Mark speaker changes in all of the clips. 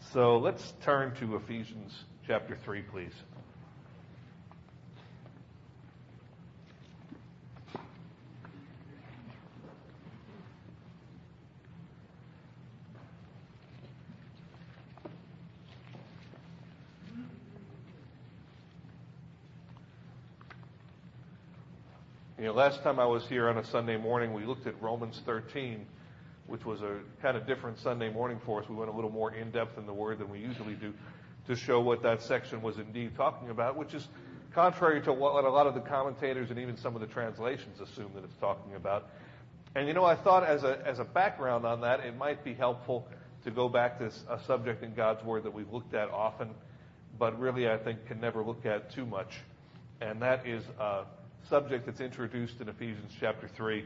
Speaker 1: So let's turn to Ephesians chapter 3, please. Last time I was here on a Sunday morning, we looked at Romans 13, which was a kind of different Sunday morning for us. We went a little more in-depth in the Word than we usually do to show what that section was indeed talking about, which is contrary to what a lot of the commentators and even some of the translations assume that it's talking about. And I thought as a background on that, it might be helpful to go back to a subject in God's Word that we've looked at often, but really I think can never look at too much. And that is subject that's introduced in Ephesians chapter 3.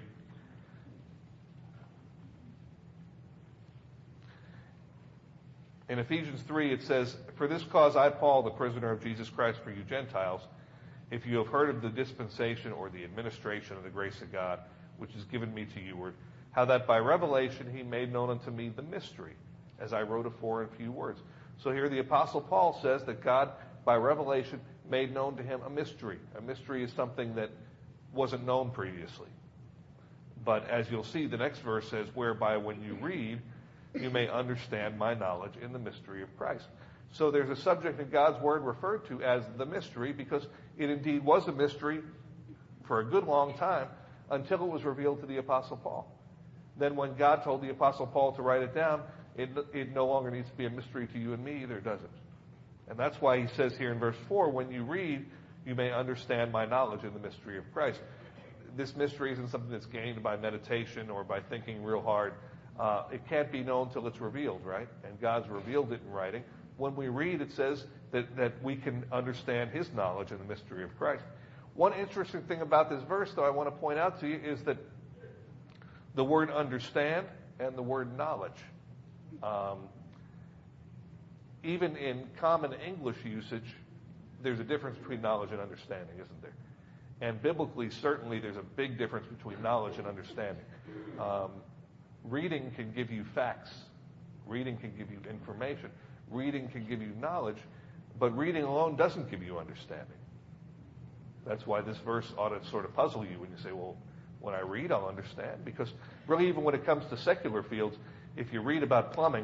Speaker 1: In Ephesians 3 it says, "For this cause I, Paul, the prisoner of Jesus Christ for you Gentiles, if you have heard of the dispensation or the administration of the grace of God, which is given me to you, how that by revelation he made known unto me the mystery, as I wrote afore in few words." So here the Apostle Paul says that God, by revelation, made known to him a mystery. A mystery is something that wasn't known previously. But as you'll see, the next verse says, "Whereby when you read, you may understand my knowledge in the mystery of Christ." So there's a subject in God's Word referred to as the mystery because it indeed was a mystery for a good long time until it was revealed to the Apostle Paul. Then when God told the Apostle Paul to write it down, it no longer needs to be a mystery to you and me either, does it? And that's why he says here in verse 4, "When you read, you may understand my knowledge in the mystery of Christ." This mystery isn't something that's gained by meditation or by thinking real hard. It can't be known till it's revealed, right? And God's revealed it in writing. When we read, it says that we can understand his knowledge in the mystery of Christ. One interesting thing about this verse, though, I want to point out to you is that the word understand and the word knowledge, even in common English usage, there's a difference between knowledge and understanding, isn't there? And biblically, certainly, there's a big difference between knowledge and understanding. Reading can give you facts. Reading can give you information. Reading can give you knowledge, but reading alone doesn't give you understanding. That's why this verse ought to sort of puzzle you when you say, well, when I read, I'll understand. Because really, even when it comes to secular fields, if you read about plumbing,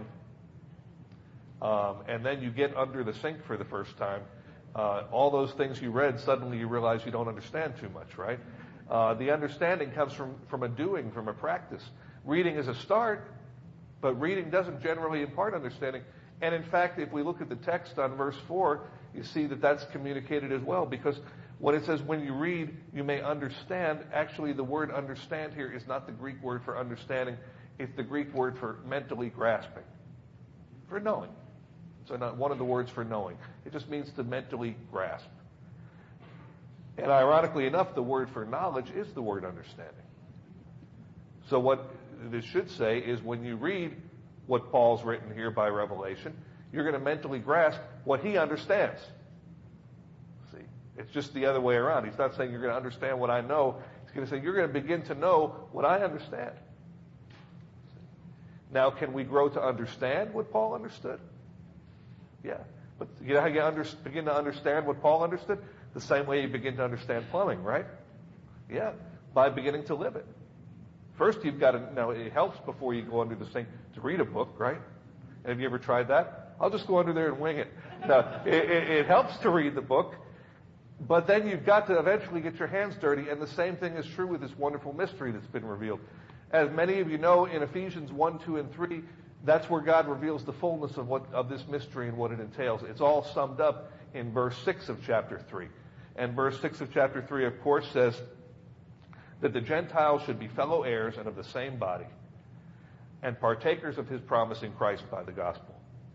Speaker 1: and then you get under the sink for the first time, all those things you read, suddenly you realize you don't understand too much, right? The understanding comes from a doing, from a practice. Reading is a start, but reading doesn't generally impart understanding. And in fact, if we look at the text on verse 4, you see that that's communicated as well, because when it says, "When you read, you may understand," actually the word understand here is not the Greek word for understanding. It's the Greek word for mentally grasping, for knowing. So not one of the words for knowing. It just means to mentally grasp. And ironically enough, the word for knowledge is the word understanding. So what this should say is when you read what Paul's written here by revelation, you're going to mentally grasp what he understands. See, it's just the other way around. He's not saying you're going to understand what I know. He's going to say you're going to begin to know what I understand. Now, can we grow to understand what Paul understood? Yeah. But you know how you begin to understand what Paul understood? The same way you begin to understand plumbing, right? Yeah. By beginning to live it. First, you've got to, now it helps before you go under the sink to read a book, right? And have you ever tried that? I'll just go under there and wing it. No, it helps to read the book, but then you've got to eventually get your hands dirty, and the same thing is true with this wonderful mystery that's been revealed. As many of you know, in Ephesians 1, 2, and 3, that's where God reveals the fullness of this mystery and what it entails. It's all summed up in verse 6 of chapter 3. And verse 6 of chapter 3, of course, says that the Gentiles should be fellow heirs and of the same body, and partakers of his promise in Christ by the gospel.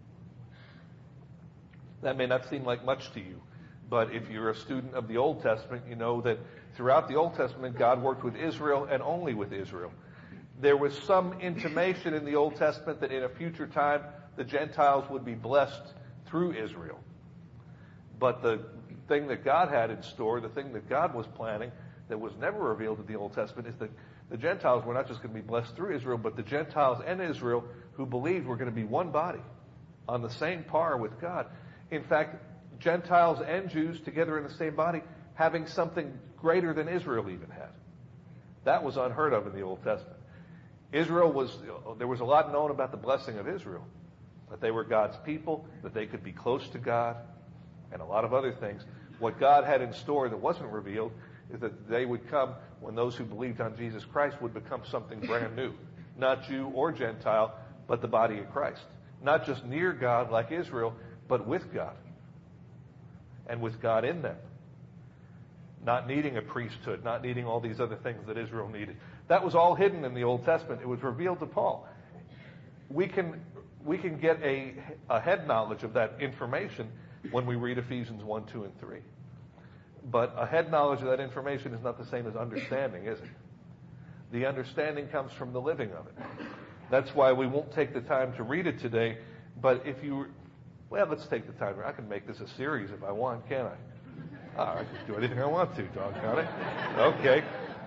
Speaker 1: That may not seem like much to you, but if you're a student of the Old Testament, you know that throughout the Old Testament, God worked with Israel and only with Israel. There was some intimation in the Old Testament that in a future time, the Gentiles would be blessed through Israel. But the thing that God had in store, the thing that God was planning, that was never revealed in the Old Testament, is that the Gentiles were not just going to be blessed through Israel, but the Gentiles and Israel who believed were going to be one body. on the same par with God. In fact, Gentiles and Jews together in the same body, having something greater than Israel even had. That was unheard of in the Old Testament. There was a lot known about the blessing of Israel, that they were God's people, that they could be close to God, and a lot of other things. What God had in store that wasn't revealed is that they would come when those who believed on Jesus Christ would become something brand new. Not Jew or Gentile, but the body of Christ. Not just near God like Israel, but with God. And with God in them. Not needing a priesthood, not needing all these other things that Israel needed. That was all hidden in the Old Testament. It was revealed to Paul. We can get a head knowledge of that information when we read Ephesians 1, 2, and 3. But a head knowledge of that information is not the same as understanding, is it? The understanding comes from the living of it. That's why we won't take the time to read it today. But let's take the time. I can make this a series if I want, can't I? I can do anything I want to, doggone it. Okay.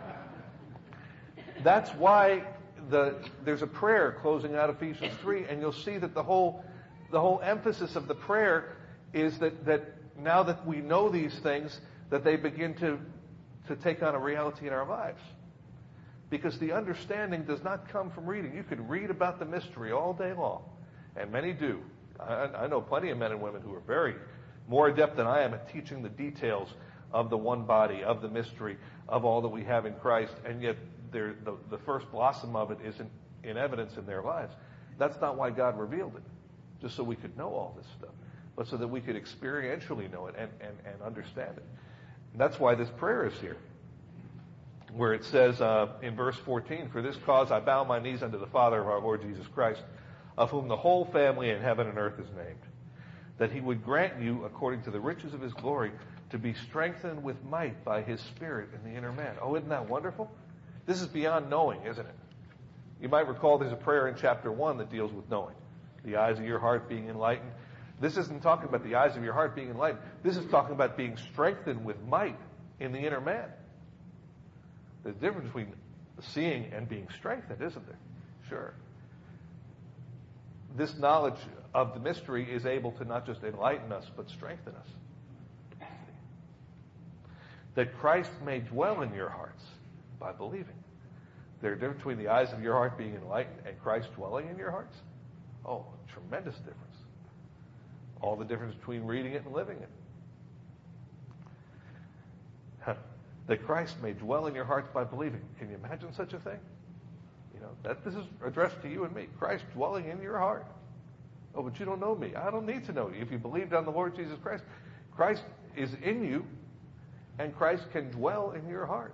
Speaker 1: That's why there's a prayer closing out Ephesians 3, and you'll see that the whole emphasis of the prayer is that now that we know these things, that they begin to take on a reality in our lives. Because the understanding does not come from reading. You could read about the mystery all day long, and many do. I know plenty of men and women who are very more adept than I am at teaching the details of the one body, of the mystery, of all that we have in Christ, and yet the first blossom of it isn't in evidence in their lives. That's not why God revealed it, just so we could know all this stuff, but so that we could experientially know it and understand it. And that's why this prayer is here, where it says in verse 14, "For this cause I bow my knees unto the Father of our Lord Jesus Christ, of whom the whole family in heaven and earth is named, that he would grant you, according to the riches of his glory, to be strengthened with might by his Spirit in the inner man." Oh, isn't that wonderful? This is beyond knowing, isn't it? You might recall there's a prayer in chapter 1 that deals with knowing. The eyes of your heart being enlightened. This isn't talking about the eyes of your heart being enlightened. This is talking about being strengthened with might in the inner man. There's a difference between seeing and being strengthened, isn't there? Sure. This knowledge of the mystery is able to not just enlighten us, but strengthen us. That Christ may dwell in your hearts by believing. There's a difference between the eyes of your heart being enlightened and Christ dwelling in your hearts. Oh, tremendous difference. All the difference between reading it and living it. That Christ may dwell in your hearts by believing. Can you imagine such a thing? This is addressed to you and me. Christ dwelling in your heart. Oh, but you don't know me. I don't need to know you. If you believed on the Lord Jesus Christ, Christ is in you, and Christ can dwell in your heart.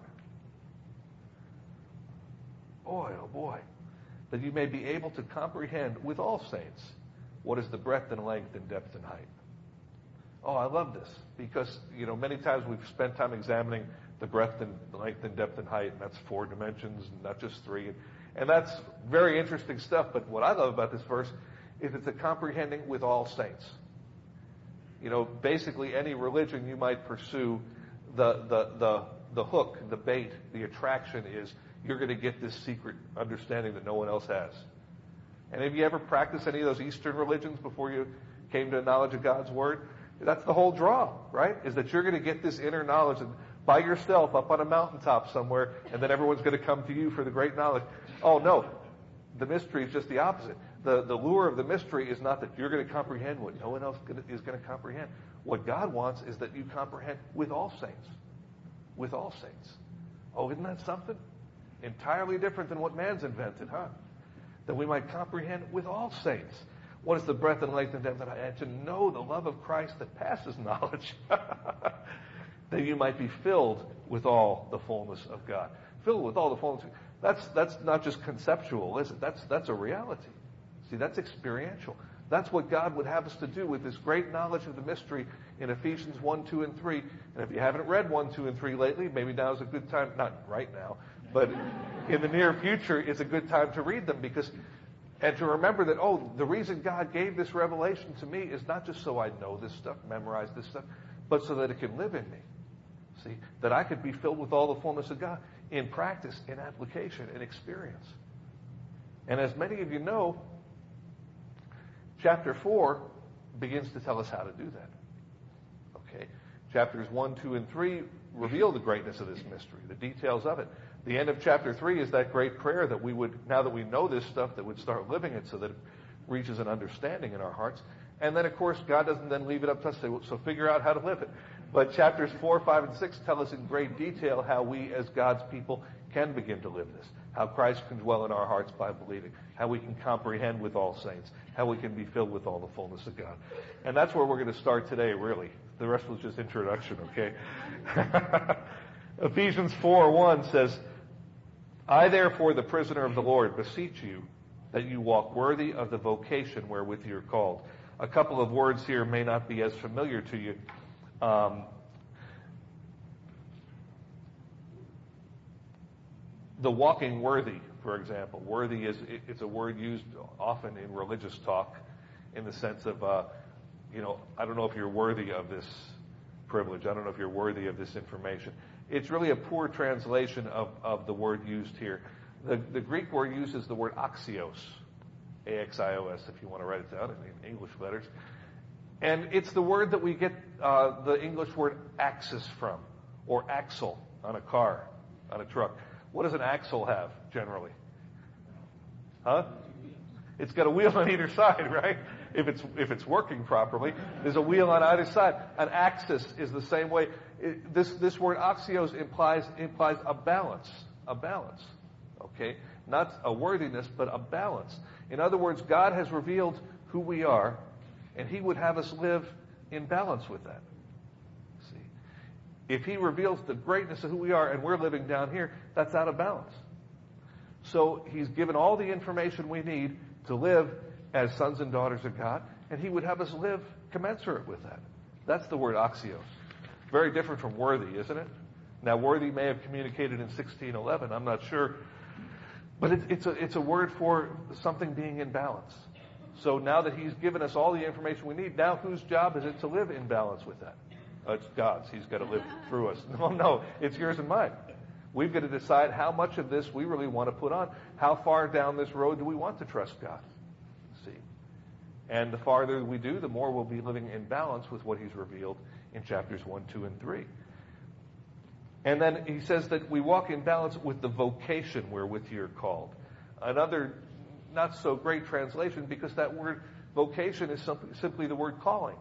Speaker 1: Boy, oh boy. That you may be able to comprehend with all saints what is the breadth and length and depth and height. Oh, I love this because, many times we've spent time examining the breadth and length and depth and height, and that's 4 dimensions, not just 3. And that's very interesting stuff, but what I love about this verse is it's a comprehending with all saints. Basically any religion you might pursue, the hook, the bait, the attraction is you're going to get this secret understanding that no one else has. And have you ever practiced any of those Eastern religions before you came to a knowledge of God's Word? That's the whole draw, right? Is that you're going to get this inner knowledge by yourself up on a mountaintop somewhere, and then everyone's going to come to you for the great knowledge. Oh, no. The mystery is just the opposite. The lure of the mystery is not that you're going to comprehend what no one else is going to comprehend. What God wants is that you comprehend with all saints. With all saints. Oh, isn't that something? Entirely different than what man's invented, huh? That we might comprehend with all saints. What is the breadth and length and depth? And to know the love of Christ that passes knowledge. That you might be filled with all the fullness of God. Filled with all the fullness. That's not just conceptual, is it? That's a reality. See, that's experiential. That's what God would have us to do with this great knowledge of the mystery in Ephesians 1, 2, and 3. And if you haven't read 1, 2, and 3 lately, maybe now is a good time, not right now, but in the near future is a good time to read them and to remember that, the reason God gave this revelation to me is not just so I know this stuff, memorize this stuff, but so that it can live in me. See, that I could be filled with all the fullness of God in practice, in application, in experience. And as many of you know, Chapter 4 begins to tell us how to do that. Okay? Chapters 1, 2, and 3 reveal the greatness of this mystery, the details of it. The end of chapter 3 is that great prayer that we would, now that we know this stuff, that would start living it so that it reaches an understanding in our hearts. And then, of course, God doesn't then leave it up to us to say, well, so figure out how to live it. But chapters 4, 5, and 6 tell us in great detail how we, as God's people, can begin to live this. How Christ can dwell in our hearts by believing. How we can comprehend with all saints. How we can be filled with all the fullness of God. And that's where we're going to start today, really. The rest was just introduction, okay? Ephesians 4:1 says, I, therefore, the prisoner of the Lord, beseech you that you walk worthy of the vocation wherewith you are called. A couple of words here may not be as familiar to you. The walking worthy, for example. Worthy it's a word used often in religious talk in the sense of, I don't know if you're worthy of this privilege. I don't know if you're worthy of this information. It's really a poor translation of the word used here. The Greek word used is the word axios, A-X-I-O-S, if you want to write it down in English letters. And it's the word that we get the English word axis from, or axle on a car, on a truck. What does an axle have, generally? Huh? It's got a wheel on either side, right? If it's working properly, there's a wheel on either side. An axis is the same way. This word axios implies a balance, okay? Not a worthiness, but a balance. In other words, God has revealed who we are, and He would have us live in balance with that. See, if He reveals the greatness of who we are, and we're living down here, that's out of balance. So He's given all the information we need to live as sons and daughters of God, and He would have us live commensurate with that. That's the word axios. Very different from worthy, isn't it? Now, worthy may have communicated in 1611. I'm not sure. But it's a word for something being in balance. So now that He's given us all the information we need, now whose job is it to live in balance with that? It's God's. He's got to live through us. No, it's yours and mine. We've got to decide how much of this we really want to put on. How far down this road do we want to trust God? See? And the farther we do, the more we'll be living in balance with what He's revealed in chapters 1, 2, and 3. And then he says that we walk in balance with the vocation wherewith you're called. Another not so great translation, because that word vocation is simply the word calling.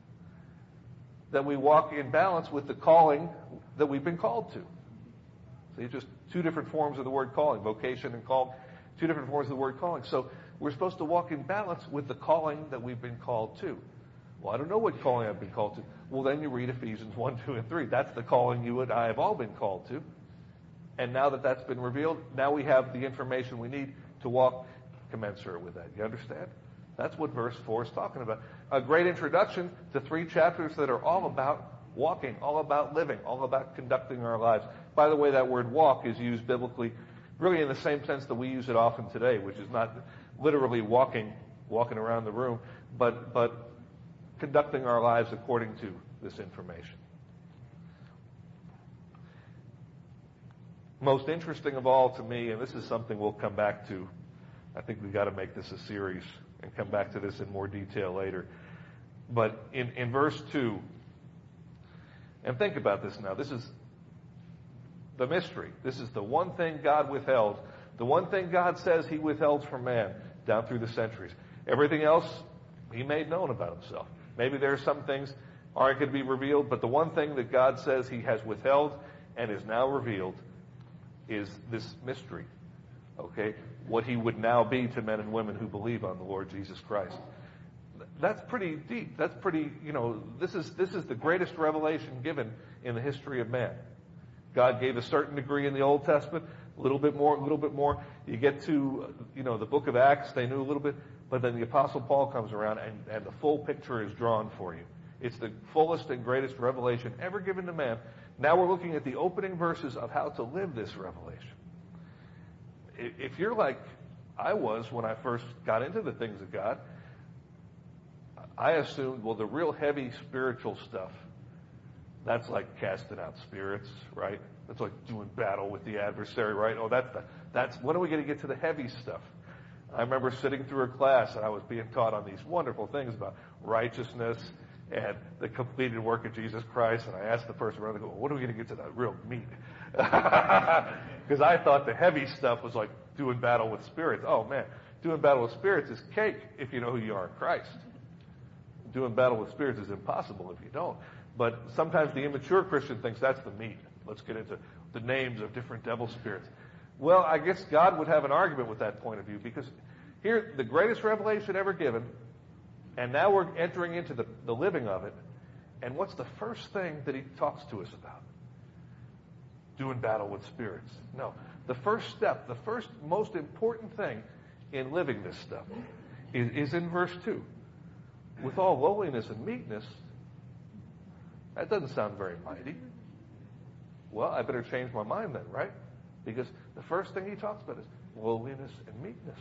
Speaker 1: That we walk in balance with the calling that we've been called to. See, just two different forms of the word calling, vocation and call, two different forms of the word calling. So we're supposed to walk in balance with the calling that we've been called to. Well, I don't know what calling I've been called to. Well, then you read Ephesians 1, 2, and 3. That's the calling you and I have all been called to. And now that that's been revealed, now we have the information we need to walk commensurate with that. You understand? That's what verse 4 is talking about. A great introduction to 3 chapters that are all about walking, all about living, all about conducting our lives. By the way, that word walk is used biblically really in the same sense that we use it often today, which is not literally walking around the room, but conducting our lives according to this information. Most interesting of all to me, and this is something we'll come back to, I think we've got to make this a series and come back to this in more detail later. But in verse 2, and think about this now, this is the mystery. This is the one thing God withheld, the one thing God says He withheld from man down through the centuries. Everything else He made known about Himself. Maybe there are some things aren't going to be revealed, but the one thing that God says He has withheld and is now revealed is this mystery. Okay? What He would now be to men and women who believe on the Lord Jesus Christ. That's pretty deep. That's pretty, this is the greatest revelation given in the history of man. God gave a certain degree in the Old Testament, a little bit more. You get to, the book of Acts, they knew a little bit, but then the Apostle Paul comes around and the full picture is drawn for you. It's the fullest and greatest revelation ever given to man. Now we're looking at the opening verses of how to live this revelation. If you're like I was when I first got into the things of God, I assumed, the real heavy spiritual stuff, that's like casting out spirits, right? That's like doing battle with the adversary, right? Oh, that's when are we going to get to the heavy stuff? I remember sitting through a class and I was being taught on these wonderful things about righteousness and the completed work of Jesus Christ. And I asked the person around, when are we going to get to that real meat? Because I thought the heavy stuff was like doing battle with spirits. Oh, man, doing battle with spirits is cake if you know who you are in Christ. Doing battle with spirits is impossible if you don't. But sometimes the immature Christian thinks that's the meat. Let's get into the names of different devil spirits. Well, I guess God would have an argument with that point of view, because here, the greatest revelation ever given, and now we're entering into the living of it, and what's the first thing that he talks to us about? Doing battle with spirits. No. The first step, the first most important thing in living this stuff is in verse 2. With all lowliness and meekness. That doesn't sound very mighty. Well, I better change my mind then, right? Because the first thing he talks about is lowliness and meekness.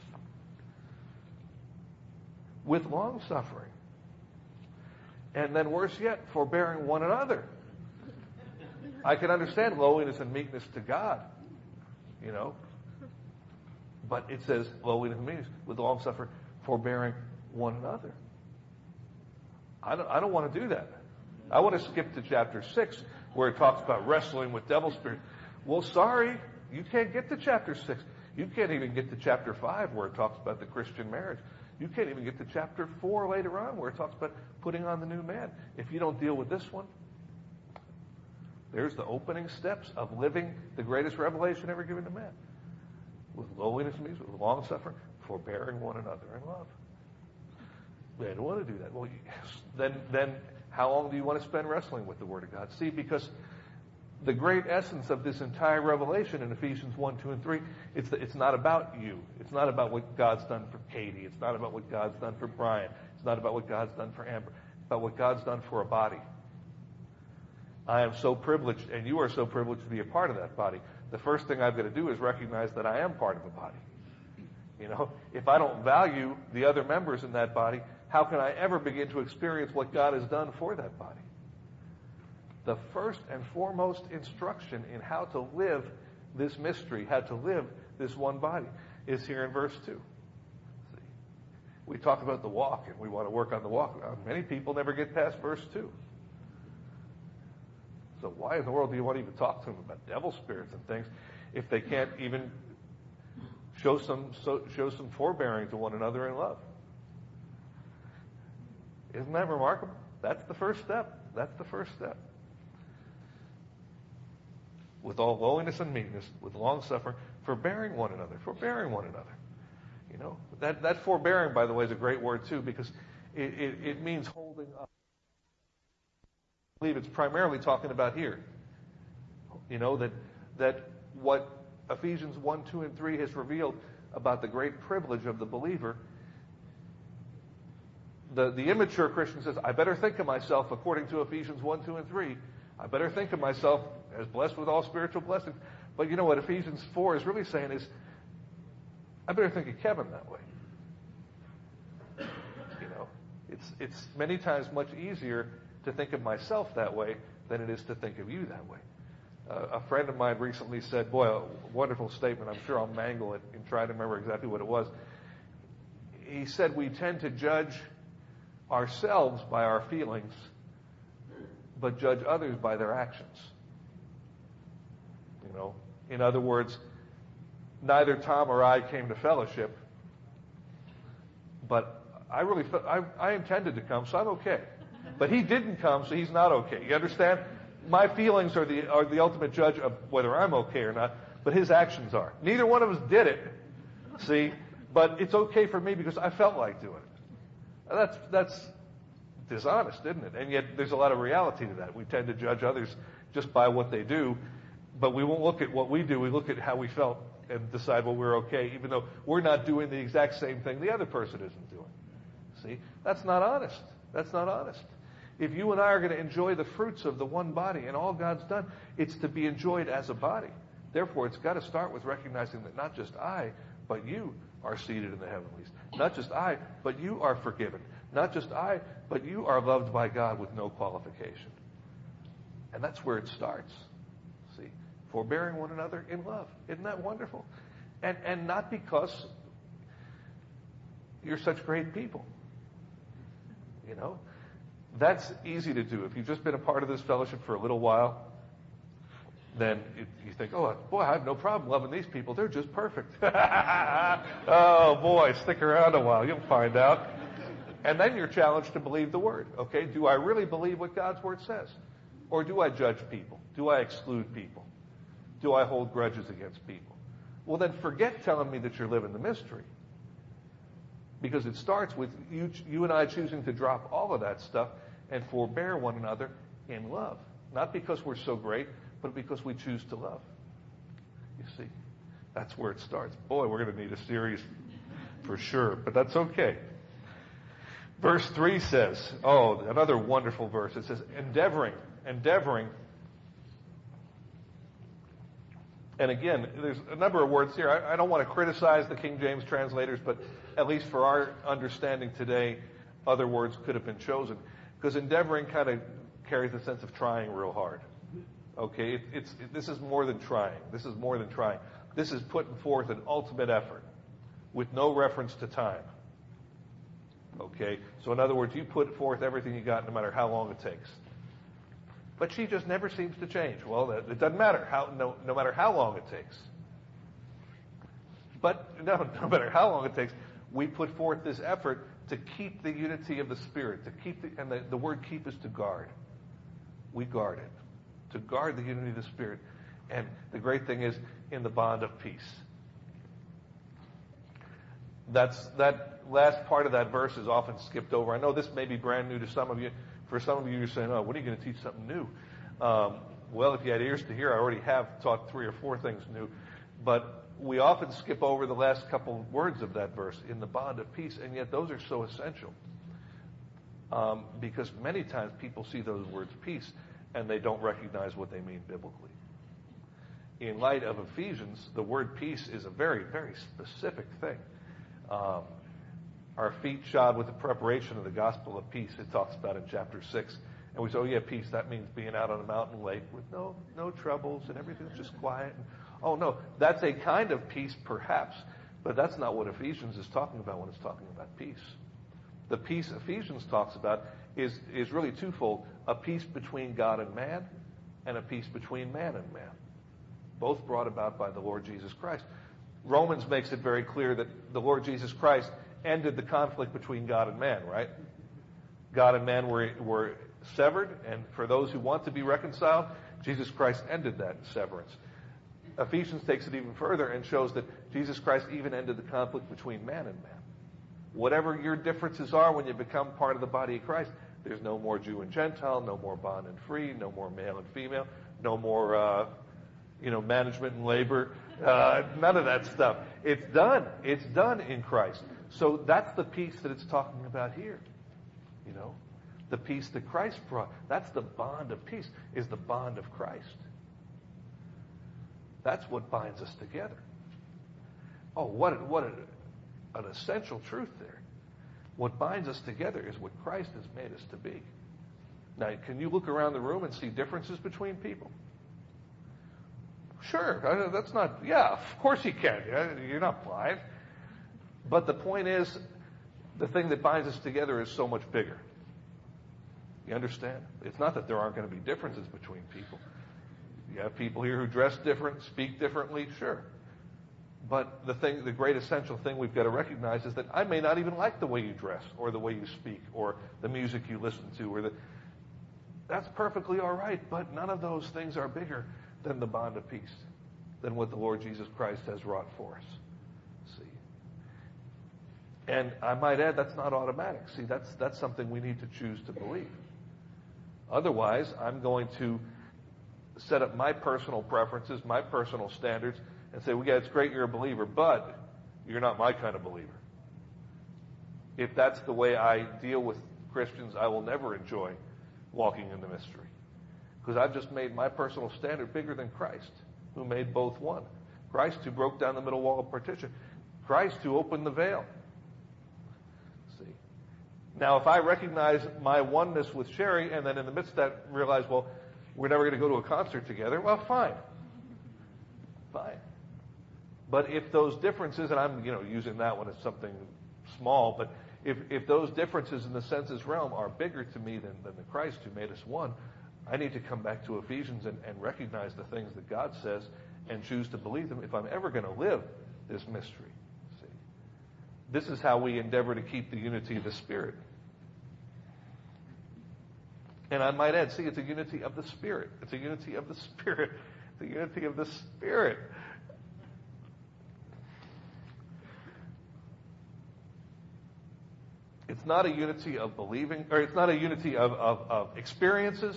Speaker 1: With long suffering. And then worse yet, forbearing one another. I can understand lowliness and meekness to God, but it says lowliness and meekness with long suffering, forbearing one another. I don't want to do that. I want to skip to chapter 6 where it talks about wrestling with devil spirits. Well, sorry, you can't get to chapter 6. You can't even get to chapter 5 where it talks about the Christian marriage. You can't even get to chapter 4 later on where it talks about putting on the new man. If you don't deal with this one, there's the opening steps of living the greatest revelation ever given to man. With lowliness and meekness, with long suffering, forbearing one another in love. They don't want to do that. Well, then how long do you want to spend wrestling with the Word of God? See, because the great essence of this entire revelation in Ephesians 1, 2, and 3, it's not about you. It's not about what God's done for Katie. It's not about what God's done for Brian. It's not about what God's done for Amber. It's about what God's done for a body. I am so privileged, and you are so privileged to be a part of that body. The first thing I've got to do is recognize that I am part of a body. If I don't value the other members in that body, how can I ever begin to experience what God has done for that body? The first and foremost instruction in how to live this mystery, how to live this one body, is here in verse 2. See, we talk about the walk, and we want to work on the walk. Many people never get past verse 2. So why in the world do you want to even talk to them about devil spirits and things if they can't even show some forbearing to one another in love? Isn't that remarkable? That's the first step. That's the first step. With all lowliness and meekness, with long suffering, forbearing one another, forbearing one another. That forbearing, by the way, is a great word too, because it means holding up. I believe it's primarily talking about here. That what Ephesians 1, 2, and 3 has revealed about the great privilege of the believer. The immature Christian says, I better think of myself according to Ephesians 1, 2, and 3. I better think of myself as blessed with all spiritual blessings. But you know what Ephesians 4 is really saying is, I better think of Kevin that way. It's many times much easier to think of myself that way than it is to think of you that way. A friend of mine recently said, boy, a wonderful statement. I'm sure I'll mangle it and try to remember exactly what it was. He said, we tend to judge ourselves by our feelings, but judge others by their actions. In other words, neither Tom or I came to fellowship, but I intended to come, so I'm okay. But he didn't come, so he's not okay. You understand? My feelings are the ultimate judge of whether I'm okay or not, but his actions are. Neither one of us did it, see? But it's okay for me because I felt like doing it. That's dishonest, isn't it? And yet there's a lot of reality to that. We tend to judge others just by what they do, but we won't look at what we do. We look at how we felt and decide, well, we're okay, even though we're not doing the exact same thing the other person isn't doing. See? That's not honest. That's not honest. If you and I are going to enjoy the fruits of the one body and all God's done, it's to be enjoyed as a body. Therefore, it's got to start with recognizing that not just I, but you are seated in the heavenlies. Not just I, but you are forgiven. Not just I, but you are loved by God with no qualification. And that's where it starts. See? Forbearing one another in love. Isn't that wonderful? And not because you're such great people. You know? That's easy to do. If you've just been a part of this fellowship for a little while, then you think, oh, boy, I have no problem loving these people. They're just perfect. Oh, boy, stick around a while. You'll find out. And then you're challenged to believe the Word. Okay, do I really believe what God's Word says? Or do I judge people? Do I exclude people? Do I hold grudges against people? Well, then forget telling me that you're living the mystery. Because it starts with you and I choosing to drop all of that stuff and forbear one another in love. Not because we're so great, but because we choose to love. You see, that's where it starts. Boy, we're going to need a series for sure, but that's okay. Verse 3 says, oh, another wonderful verse. It says, endeavoring. And again, there's a number of words here. I don't want to criticize the King James translators, but at least for our understanding today, other words could have been chosen. Because endeavoring kind of carries the sense of trying real hard. Okay, this is more than trying. This is more than trying. This is putting forth an ultimate effort with no reference to time. Okay, so in other words, you put forth everything you got no matter how long it takes. But she just never seems to change. Well, it doesn't matter no matter how long it takes. But no matter how long it takes, we put forth this effort to keep the unity of the Spirit, to keep and the word keep is to guard. We guard it. To guard the unity of the Spirit. And the great thing is in the bond of peace. That last part of that verse is often skipped over. I know this may be brand new to some of you. For some of you, you're saying, oh, when are you going to teach something new? Well, if you had ears to hear, I already have taught 3 or 4 things new. But we often skip over the last couple words of that verse, in the bond of peace, and yet those are so essential. Because many times people see those words peace, and they don't recognize what they mean biblically. In light of Ephesians, the word peace is a very, very specific thing. Our feet shod with the preparation of the gospel of peace, it talks about in chapter 6. And we say, oh yeah, peace, that means being out on a mountain lake with no troubles and everything's just quiet. And, oh no, that's a kind of peace perhaps, but that's not what Ephesians is talking about when it's talking about peace. The peace Ephesians talks about is really twofold: a peace between God and man, and a peace between man and man, both brought about by the Lord Jesus Christ. Romans makes it very clear that the Lord Jesus Christ ended the conflict between God and man, right? God and man were severed, and for those who want to be reconciled, Jesus Christ ended that severance. Ephesians takes it even further and shows that Jesus Christ even ended the conflict between man and man. Whatever your differences are when you become part of the body of Christ, there's no more Jew and Gentile, no more bond and free, no more male and female, no more management and labor, none of that stuff. It's done. It's done in Christ. So that's the peace that it's talking about here. You know, the peace that Christ brought. That's the bond of peace, is the bond of Christ. That's what binds us together. Oh, what an essential truth there. What binds us together is what Christ has made us to be. Now, can you look around the room and see differences between people? Sure, that's not, yeah, of course you can. You're not blind. But the point is, the thing that binds us together is so much bigger. You understand? It's not that there aren't going to be differences between people. You have people here who dress different, speak differently, sure. But the great essential thing we've got to recognize is that I may not even like the way you dress, or the way you speak, or the music you listen to, that's perfectly all right, but none of those things are bigger than the bond of peace, than what the Lord Jesus Christ has wrought for us. See? And I might add, that's not automatic. See, that's something we need to choose to believe. Otherwise, I'm going to set up my personal preferences, my personal standards, and say, well, yeah, it's great you're a believer, but you're not my kind of believer. If that's the way I deal with Christians, I will never enjoy walking in the mystery. Because I've just made my personal standard bigger than Christ, who made both one. Christ who broke down the middle wall of partition. Christ who opened the veil. See? Now, if I recognize my oneness with Sherry, and then in the midst of that realize, well, we're never going to go to a concert together, well, fine. Fine. But if those differences, and I'm using that one as something small, but if those differences in the senses realm are bigger to me than the Christ who made us one, I need to come back to Ephesians and recognize the things that God says and choose to believe them if I'm ever going to live this mystery. See, this is how we endeavor to keep the unity of the Spirit. And I might add, see, it's a unity of the Spirit. It's a unity of the Spirit. It's a unity of the Spirit. It's not a unity of believing, or it's not a unity of experiences.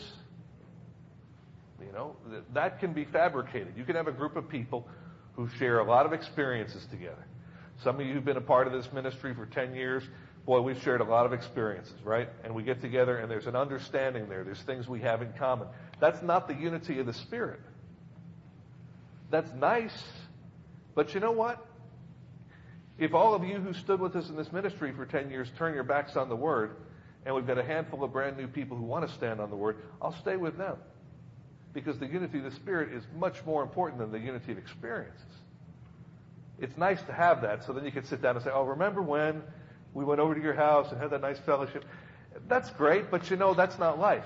Speaker 1: You know, that can be fabricated. You can have a group of people who share a lot of experiences together. Some of you who've been a part of this ministry for 10 years, boy, we've shared a lot of experiences, right? And we get together and there's an understanding there. There's things we have in common. That's not the unity of the Spirit. That's nice. But you know what? If all of you who stood with us in this ministry for 10 years turn your backs on the Word, and we've got a handful of brand new people who want to stand on the Word, I'll stay with them. Because the unity of the Spirit is much more important than the unity of experiences. It's nice to have that, so then you can sit down and say, oh, remember when we went over to your house and had that nice fellowship? That's great, but you know, that's not life.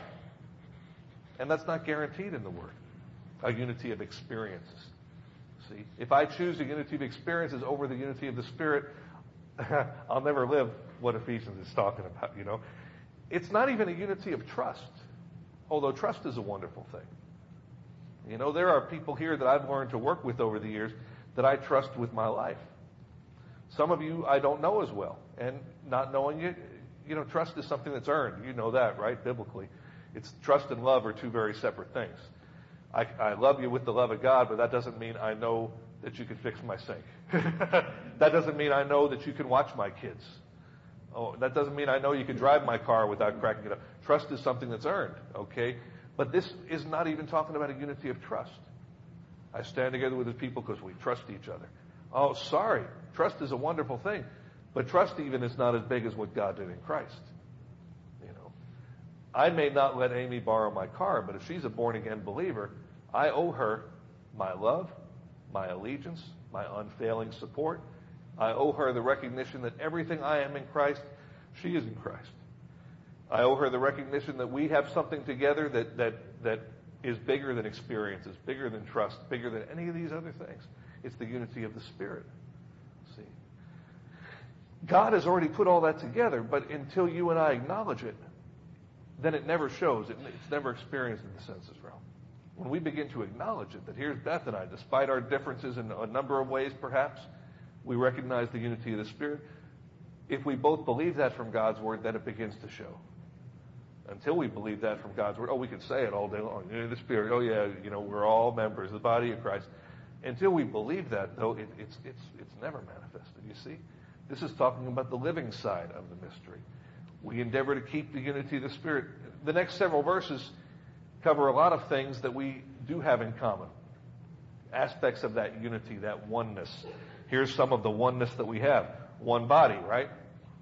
Speaker 1: And that's not guaranteed in the Word, a unity of experiences. See, if I choose the unity of experiences over the unity of the Spirit, I'll never live what Ephesians is talking about, you know. It's not even a unity of trust, although trust is a wonderful thing. You know, there are people here that I've learned to work with over the years that I trust with my life. Some of you I don't know as well. And not knowing you, you know, trust is something that's earned. You know that, right, biblically. It's trust and love are two very separate things. I love you with the love of God, but that doesn't mean I know that you can fix my sink. That doesn't mean I know that you can watch my kids. Oh, that doesn't mean I know you can drive my car without cracking it up. Trust is something that's earned, okay? But this is not even talking about a unity of trust. I stand together with his people because we trust each other. Oh, sorry. Trust is a wonderful thing. But trust even is not as big as what God did in Christ. You know, I may not let Amy borrow my car, but if she's a born-again believer, I owe her my love, my allegiance, my unfailing support. I owe her the recognition that everything I am in Christ, she is in Christ. I owe her the recognition that we have something together that is bigger than experiences, bigger than trust, bigger than any of these other things. It's the unity of the Spirit. See, God has already put all that together, but until you and I acknowledge it, then it never shows. It's never experienced in the senses realm. When we begin to acknowledge it, that here's Beth and I, despite our differences in a number of ways perhaps, we recognize the unity of the Spirit. If we both believe that from God's Word, then it begins to show. Until we believe that from God's Word, oh, we could say it all day long. Unity of the Spirit, oh yeah, you know, we're all members of the body of Christ. Until we believe that, though, it's never manifested, you see. This is talking about the living side of the mystery. We endeavor to keep the unity of the Spirit. The next several verses cover a lot of things that we do have in common. Aspects of that unity, that oneness. Here's some of the oneness that we have. One body, right?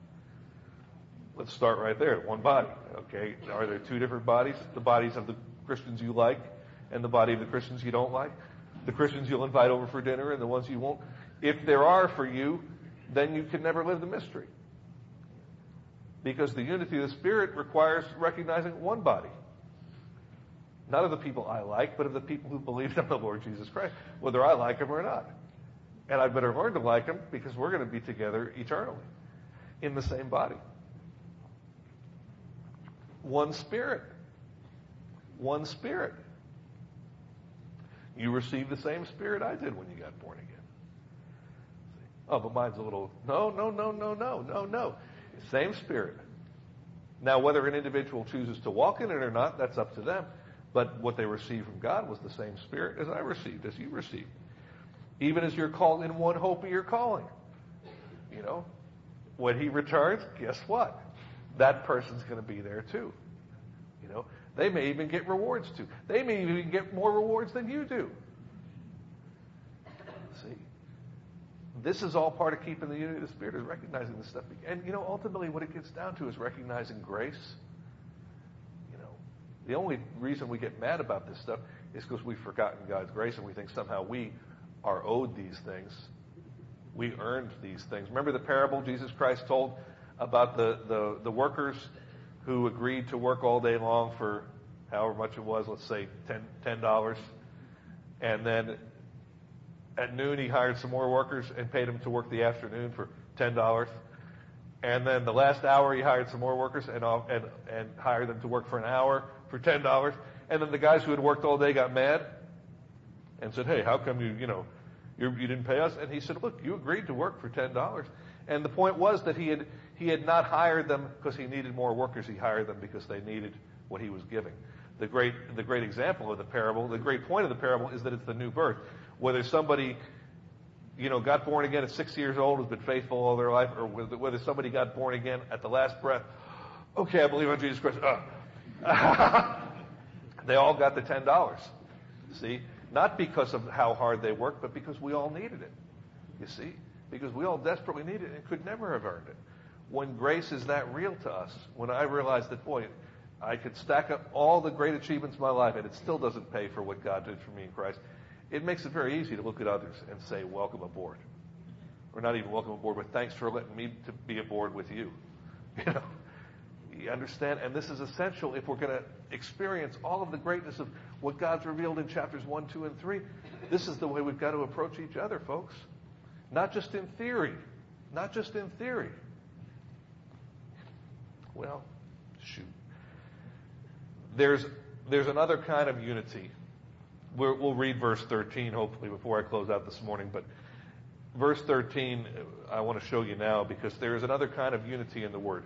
Speaker 1: Let's start right there. One body. Okay. Are there two different bodies? The bodies of the Christians you like and the body of the Christians you don't like? The Christians you'll invite over for dinner and the ones you won't? If there are for you, then you can never live the mystery. Because the unity of the Spirit requires recognizing one body. Not of the people I like, but of the people who believe in the Lord Jesus Christ, whether I like him or not. And I better learn to like him because we're going to be together eternally in the same body. One Spirit. One Spirit. You received the same Spirit I did when you got born again. Oh, but mine's a little... No. Same Spirit. Now, whether an individual chooses to walk in it or not, that's up to them. But what they received from God was the same Spirit as I received, as you received. Even as you're called in one hope of your calling. You know, when he returns, guess what? That person's going to be there too. You know, they may even get rewards too. They may even get more rewards than you do. See, this is all part of keeping the unity of the Spirit, is recognizing this stuff. And, you know, ultimately what it gets down to is recognizing grace. You know, the only reason we get mad about this stuff is because we've forgotten God's grace and we think somehow we are owed these things We earned these things. Remember the parable Jesus Christ told about the workers who agreed to work all day long for however much it was, let's say $10. And then at noon he hired some more workers and paid them to work the afternoon for $10. And then the last hour he hired some more workers and hired them to work for an hour for $10. And then the guys who had worked all day got mad and said, hey, how come you didn't pay us? And he said, look, you agreed to work for $10. And the point was that he had not hired them because he needed more workers. He hired them because they needed what he was giving. The great example of the parable, the great point of the parable is that it's the new birth. Whether somebody, got born again at 6 years old, has been faithful all their life, or whether somebody got born again at the last breath, okay, I believe on Jesus Christ. They all got the $10. See? Not because of how hard they worked, but because we all needed it. You see? Because we all desperately needed it and could never have earned it. When grace is that real to us, when I realized that, boy, I could stack up all the great achievements of my life and it still doesn't pay for what God did for me in Christ, it makes it very easy to look at others and say, welcome aboard. Or not even welcome aboard, but thanks for letting me to be aboard with you. You understand? And this is essential if we're going to experience all of the greatness of what God's revealed in chapters 1, 2, and 3. This is the way we've got to approach each other, folks. Not just in theory. Not just in theory. Well, shoot. There's another kind of unity. We'll read verse 13, hopefully, before I close out this morning. But verse 13, I want to show you now, because there is another kind of unity in the Word.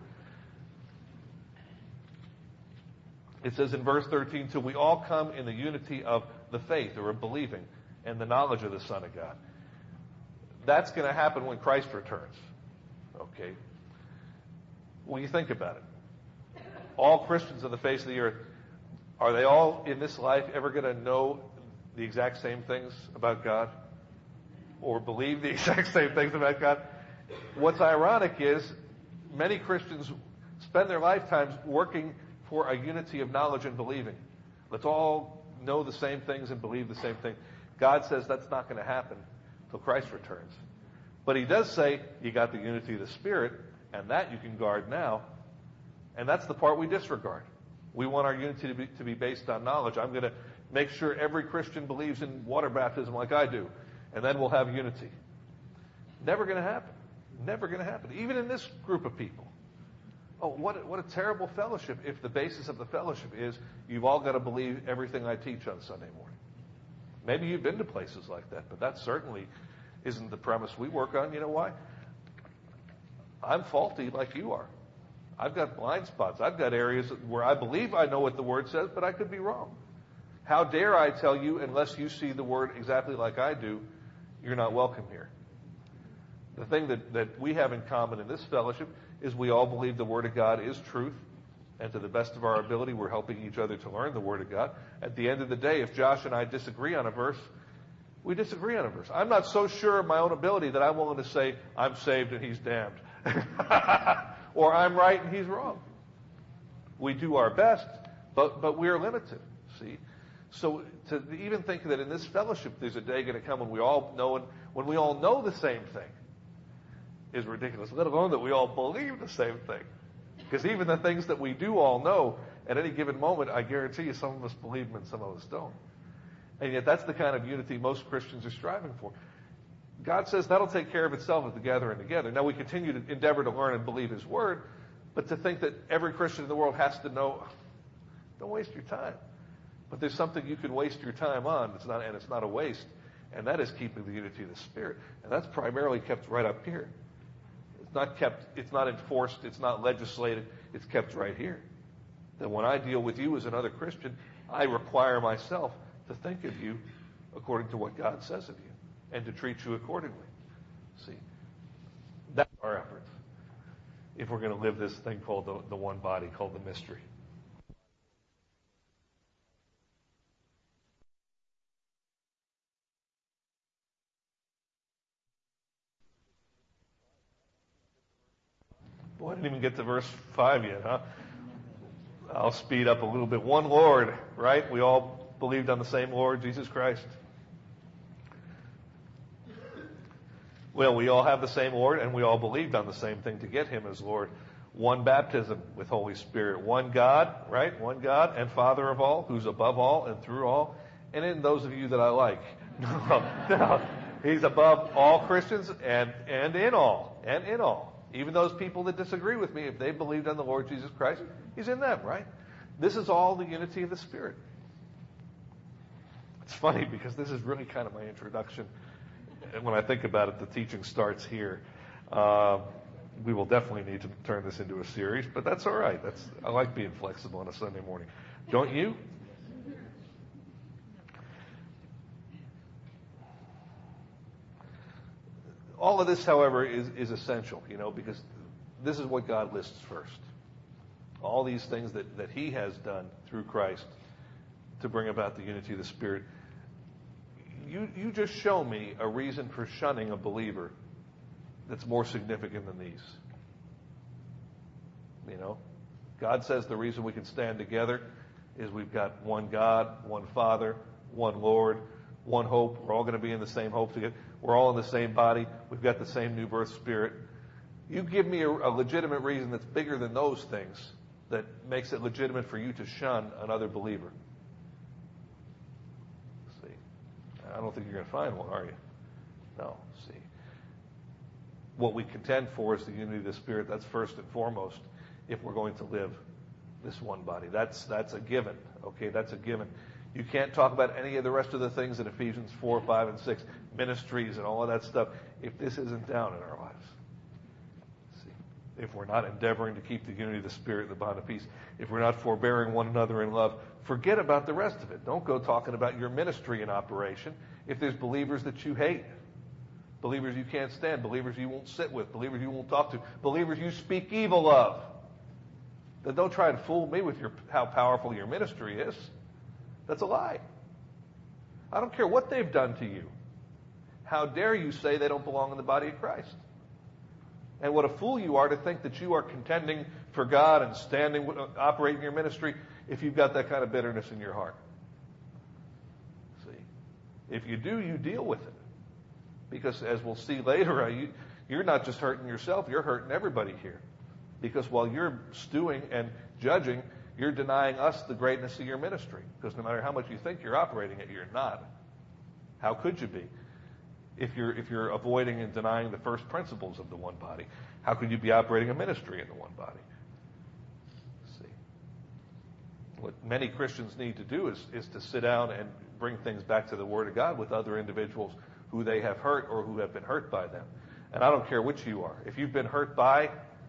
Speaker 1: It says in verse 13, till we all come in the unity of the faith, or of believing, and the knowledge of the Son of God. That's going to happen when Christ returns. Okay? When you think about it. All Christians on the face of the earth, are they all in this life ever going to know the exact same things about God? Or believe the exact same things about God? What's ironic is many Christians spend their lifetimes working for a unity of knowledge and believing. Let's all know the same things and believe the same thing. God says that's not going to happen till Christ returns. But he does say you got the unity of the Spirit, and that you can guard now. And that's the part we disregard. We want our unity to be based on knowledge. I'm going to make sure every Christian believes in water baptism like I do, and then we'll have unity. Never going to happen. Never going to happen. Even in this group of people. Oh, what a terrible fellowship if the basis of the fellowship is you've all got to believe everything I teach on Sunday morning. Maybe you've been to places like that, but that certainly isn't the premise we work on. You know why? I'm faulty like you are. I've got blind spots. I've got areas where I believe I know what the Word says, but I could be wrong. How dare I tell you, unless you see the Word exactly like I do, you're not welcome here. The thing that we have in common in this fellowship is we all believe the Word of God is truth, and to the best of our ability, we're helping each other to learn the Word of God. At the end of the day, if Josh and I disagree on a verse, we disagree on a verse. I'm not so sure of my own ability that I'm willing to say, I'm saved and he's damned. Or I'm right and he's wrong. We do our best, but we're limited, see? So to even think that in this fellowship there's a day going to come when we all know the same thing is ridiculous, let alone that we all believe the same thing. Because even the things that we do all know, at any given moment, I guarantee you some of us believe them and some of us don't. And yet that's the kind of unity most Christians are striving for. God says that'll take care of itself at the gathering together. Now we continue to endeavor to learn and believe His Word, but to think that every Christian in the world has to know, don't waste your time. But there's something you can waste your time on, it's not a waste, and that is keeping the unity of the Spirit. And that's primarily kept right up here. It's not enforced, it's not legislated, it's kept right here. That when I deal with you as another Christian, I require myself to think of you according to what God says of you and to treat you accordingly. See, that's our effort if we're going to live this thing called the one body, called the mystery. Boy, I didn't even get to verse 5 yet, huh? I'll speed up a little bit. One Lord, right? We all believed on the same Lord, Jesus Christ. Well, we all have the same Lord, and we all believed on the same thing to get him as Lord. One baptism with Holy Spirit. One God, right? One God and Father of all, who's above all and through all. And in those of you that I like. No. He's above all Christians and in all. And in all. Even those people that disagree with me, if they believed on the Lord Jesus Christ, he's in them, right? This is all the unity of the Spirit. It's funny because this is really kind of my introduction. And when I think about it, the teaching starts here. We will definitely need to turn this into a series, but that's all right. I like being flexible on a Sunday morning. Don't you? All of this, however, is essential, because this is what God lists first. All these things that he has done through Christ to bring about the unity of the Spirit. You just show me a reason for shunning a believer that's more significant than these. God says the reason we can stand together is we've got one God, one Father, one Lord, one hope. We're all going to be in the same hope together. We're all in the same body. We've got the same new birth spirit. You give me a legitimate reason that's bigger than those things that makes it legitimate for you to shun another believer. See, I don't think you're going to find one, are you? No, see. What we contend for is the unity of the Spirit. That's first and foremost if we're going to live this one body. That's a given, okay? That's a given. You can't talk about any of the rest of the things in Ephesians 4, 5, and 6, ministries and all of that stuff, if this isn't down in our lives. See, if we're not endeavoring to keep the unity of the Spirit and the bond of peace, if we're not forbearing one another in love, forget about the rest of it. Don't go talking about your ministry in operation if there's believers that you hate. Believers you can't stand, believers you won't sit with, believers you won't talk to, believers you speak evil of. Then don't try and fool me with how powerful your ministry is. That's a lie. I don't care what they've done to you. How dare you say they don't belong in the body of Christ? And what a fool you are to think that you are contending for God and operating your ministry if you've got that kind of bitterness in your heart. See? If you do, you deal with it. Because as we'll see later, you're not just hurting yourself, you're hurting everybody here. Because while you're stewing and judging, you're denying us the greatness of your ministry. Because no matter how much you think you're operating it, you're not. How could you be? If you're avoiding and denying the first principles of the one body, how could you be operating a ministry in the one body? See. What many Christians need to do is to sit down and bring things back to the Word of God with other individuals who they have hurt or who have been hurt by them. And I don't care which you are. If you've been hurt by,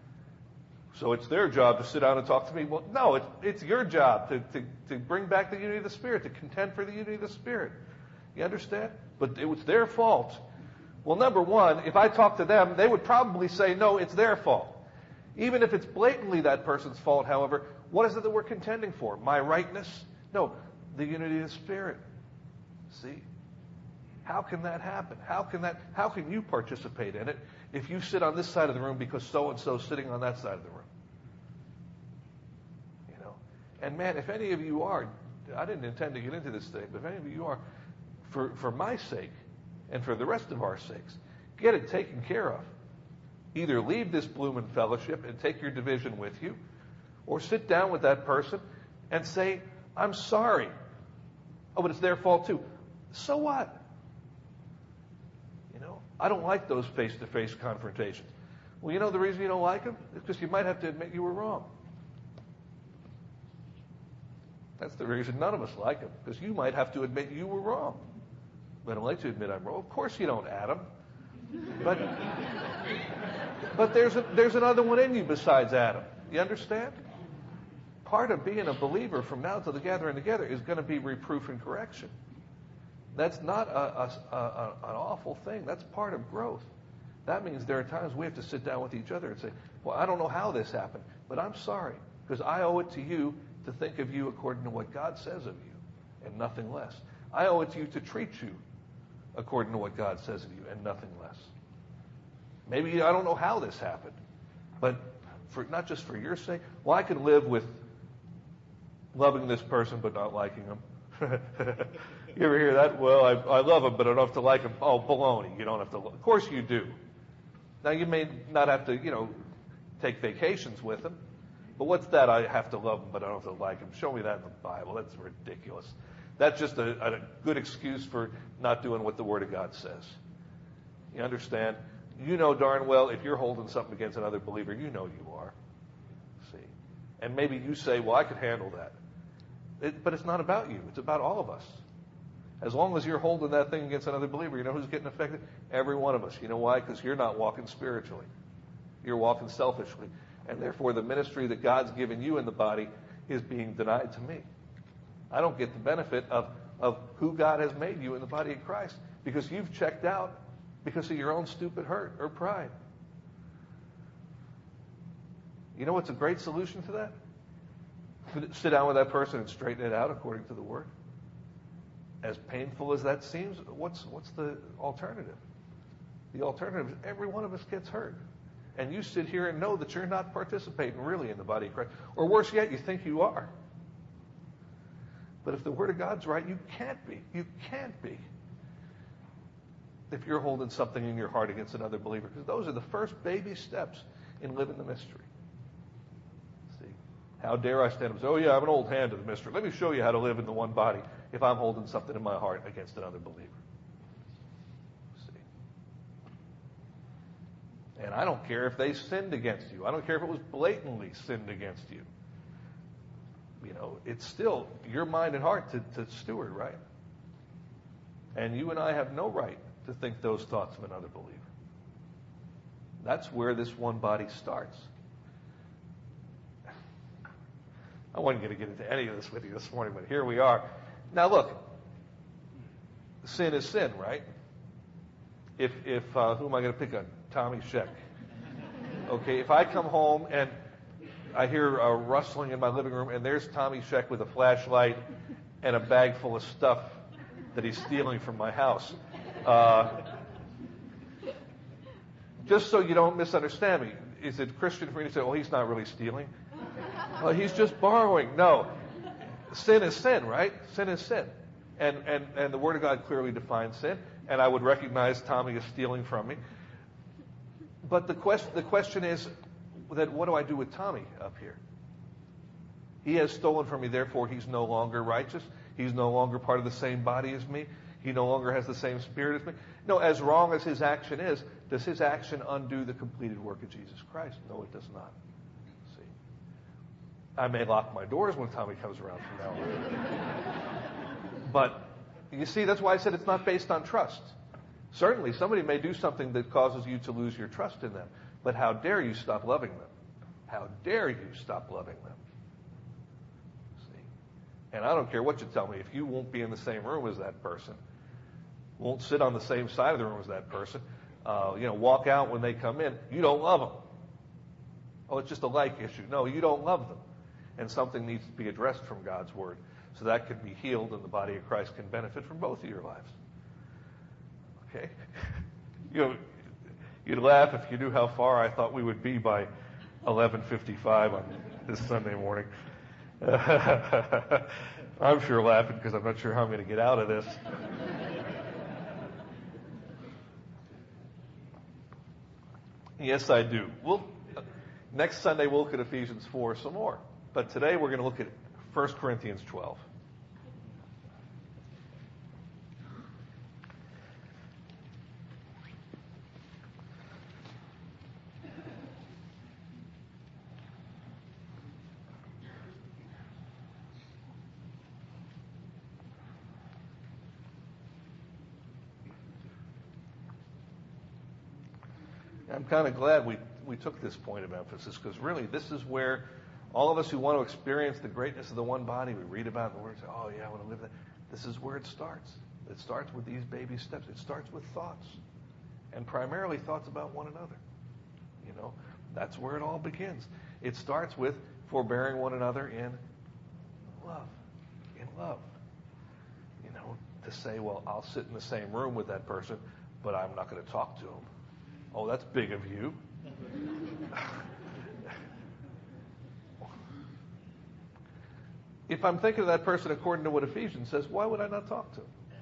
Speaker 1: so it's their job to sit down and talk to me. Well, no, it's your job to bring back the unity of the Spirit, to contend for the unity of the Spirit. You understand? But it was their fault. Well, number one, if I talk to them, they would probably say, no, it's their fault. Even if it's blatantly that person's fault, however, what is it that we're contending for? My rightness? No, the unity of the Spirit. See? How can that happen? How can you participate in it if you sit on this side of the room because so-and-so is sitting on that side of the room? And man, if any of you are, I didn't intend to get into this thing, but if any of you are, for my sake and for the rest of our sakes, get it taken care of. Either leave this bloomin' fellowship and take your division with you, or sit down with that person and say, I'm sorry. Oh, but it's their fault too. So what? I don't like those face-to-face confrontations. Well, the reason you don't like them is because you might have to admit you were wrong. That's the reason none of us like them, because you might have to admit you were wrong. I don't like to admit I'm wrong. Of course you don't, Adam. But there's another one in you besides Adam. You understand? Part of being a believer from now to the gathering together is going to be reproof and correction. That's not an awful thing. That's part of growth. That means there are times we have to sit down with each other and say, well, I don't know how this happened, but I'm sorry, because I owe it to you to think of you according to what God says of you, and nothing less. I owe it to you to treat you according to what God says of you, and nothing less. Maybe I don't know how this happened, but not just for your sake. Well, I can live with loving this person but not liking them. You ever hear that? Well, I love him, but I don't have to like him. Oh, baloney. You don't have to. Of course you do. Now, you may not have to, take vacations with him. But what's that? I have to love him, but I don't have to like him. Show me that in the Bible. That's ridiculous. That's just a good excuse for not doing what the Word of God says. You understand? You know darn well if you're holding something against another believer, you know you are. See? And maybe you say, well, I could handle that. But it's not about you. It's about all of us. As long as you're holding that thing against another believer, you know who's getting affected? Every one of us. You know why? Because you're not walking spiritually. You're walking selfishly. And therefore, the ministry that God's given you in the body is being denied to me. I don't get the benefit of who God has made you in the body of Christ because you've checked out because of your own stupid hurt or pride. You know what's a great solution to that? Sit down with that person and straighten it out according to the Word. As painful as that seems, what's the alternative? The alternative is every one of us gets hurt. And you sit here and know that you're not participating really in the body of Christ. Or worse yet, you think you are. But if the Word of God's right, you can't be. You can't be. If you're holding something in your heart against another believer. Because those are the first baby steps in living the mystery. See? How dare I stand up and say, oh yeah, I'm an old hand to the mystery. Let me show you how to live in the one body if I'm holding something in my heart against another believer. And I don't care if they sinned against you. I don't care if it was blatantly sinned against you. It's still your mind and heart to steward, right? And you and I have no right to think those thoughts of another believer. That's where this one body starts. I wasn't going to get into any of this with you this morning, but here we are. Now look, sin is sin, right? If who am I going to pick on? Tommy Scheck. Okay, if I come home and I hear a rustling in my living room and there's Tommy Scheck with a flashlight and a bag full of stuff that he's stealing from my house. Just so you don't misunderstand me, is it Christian for me to say, well, he's not really stealing? Well, he's just borrowing. No. Sin is sin, right? Sin is sin. And the Word of God clearly defines sin. And I would recognize Tommy is stealing from me. But the question is that what do I do with Tommy up here? He has stolen from me, therefore he's no longer righteous. He's no longer part of the same body as me. He no longer has the same spirit as me. No, as wrong as his action is, does his action undo the completed work of Jesus Christ? No, it does not. See? I may lock my doors when Tommy comes around from now on. But you see, that's why I said it's not based on trust. Certainly, somebody may do something that causes you to lose your trust in them. But how dare you stop loving them? How dare you stop loving them? See? And I don't care what you tell me. If you won't be in the same room as that person, won't sit on the same side of the room as that person, walk out when they come in, you don't love them. Oh, it's just a like issue. No, you don't love them. And something needs to be addressed from God's Word so that can be healed and the body of Christ can benefit from both of your lives. Okay? You'd laugh if you knew how far I thought we would be by 11:55 on this Sunday morning. I'm sure laughing because I'm not sure how I'm going to get out of this. Yes, I do. Next Sunday we'll look at Ephesians 4 some more. But today we're going to look at 1 Corinthians 12. I'm kind of glad we took this point of emphasis because really this is where all of us who want to experience the greatness of the one body, we read about it in the Word and say, oh yeah, I want to live that. This is where it starts. It starts with these baby steps. It starts with thoughts and primarily thoughts about one another. That's where it all begins. It starts with forbearing one another in love. In love. To say, well, I'll sit in the same room with that person, but I'm not going to talk to him. Oh, that's big of you. If I'm thinking of that person according to what Ephesians says, why would I not talk to him?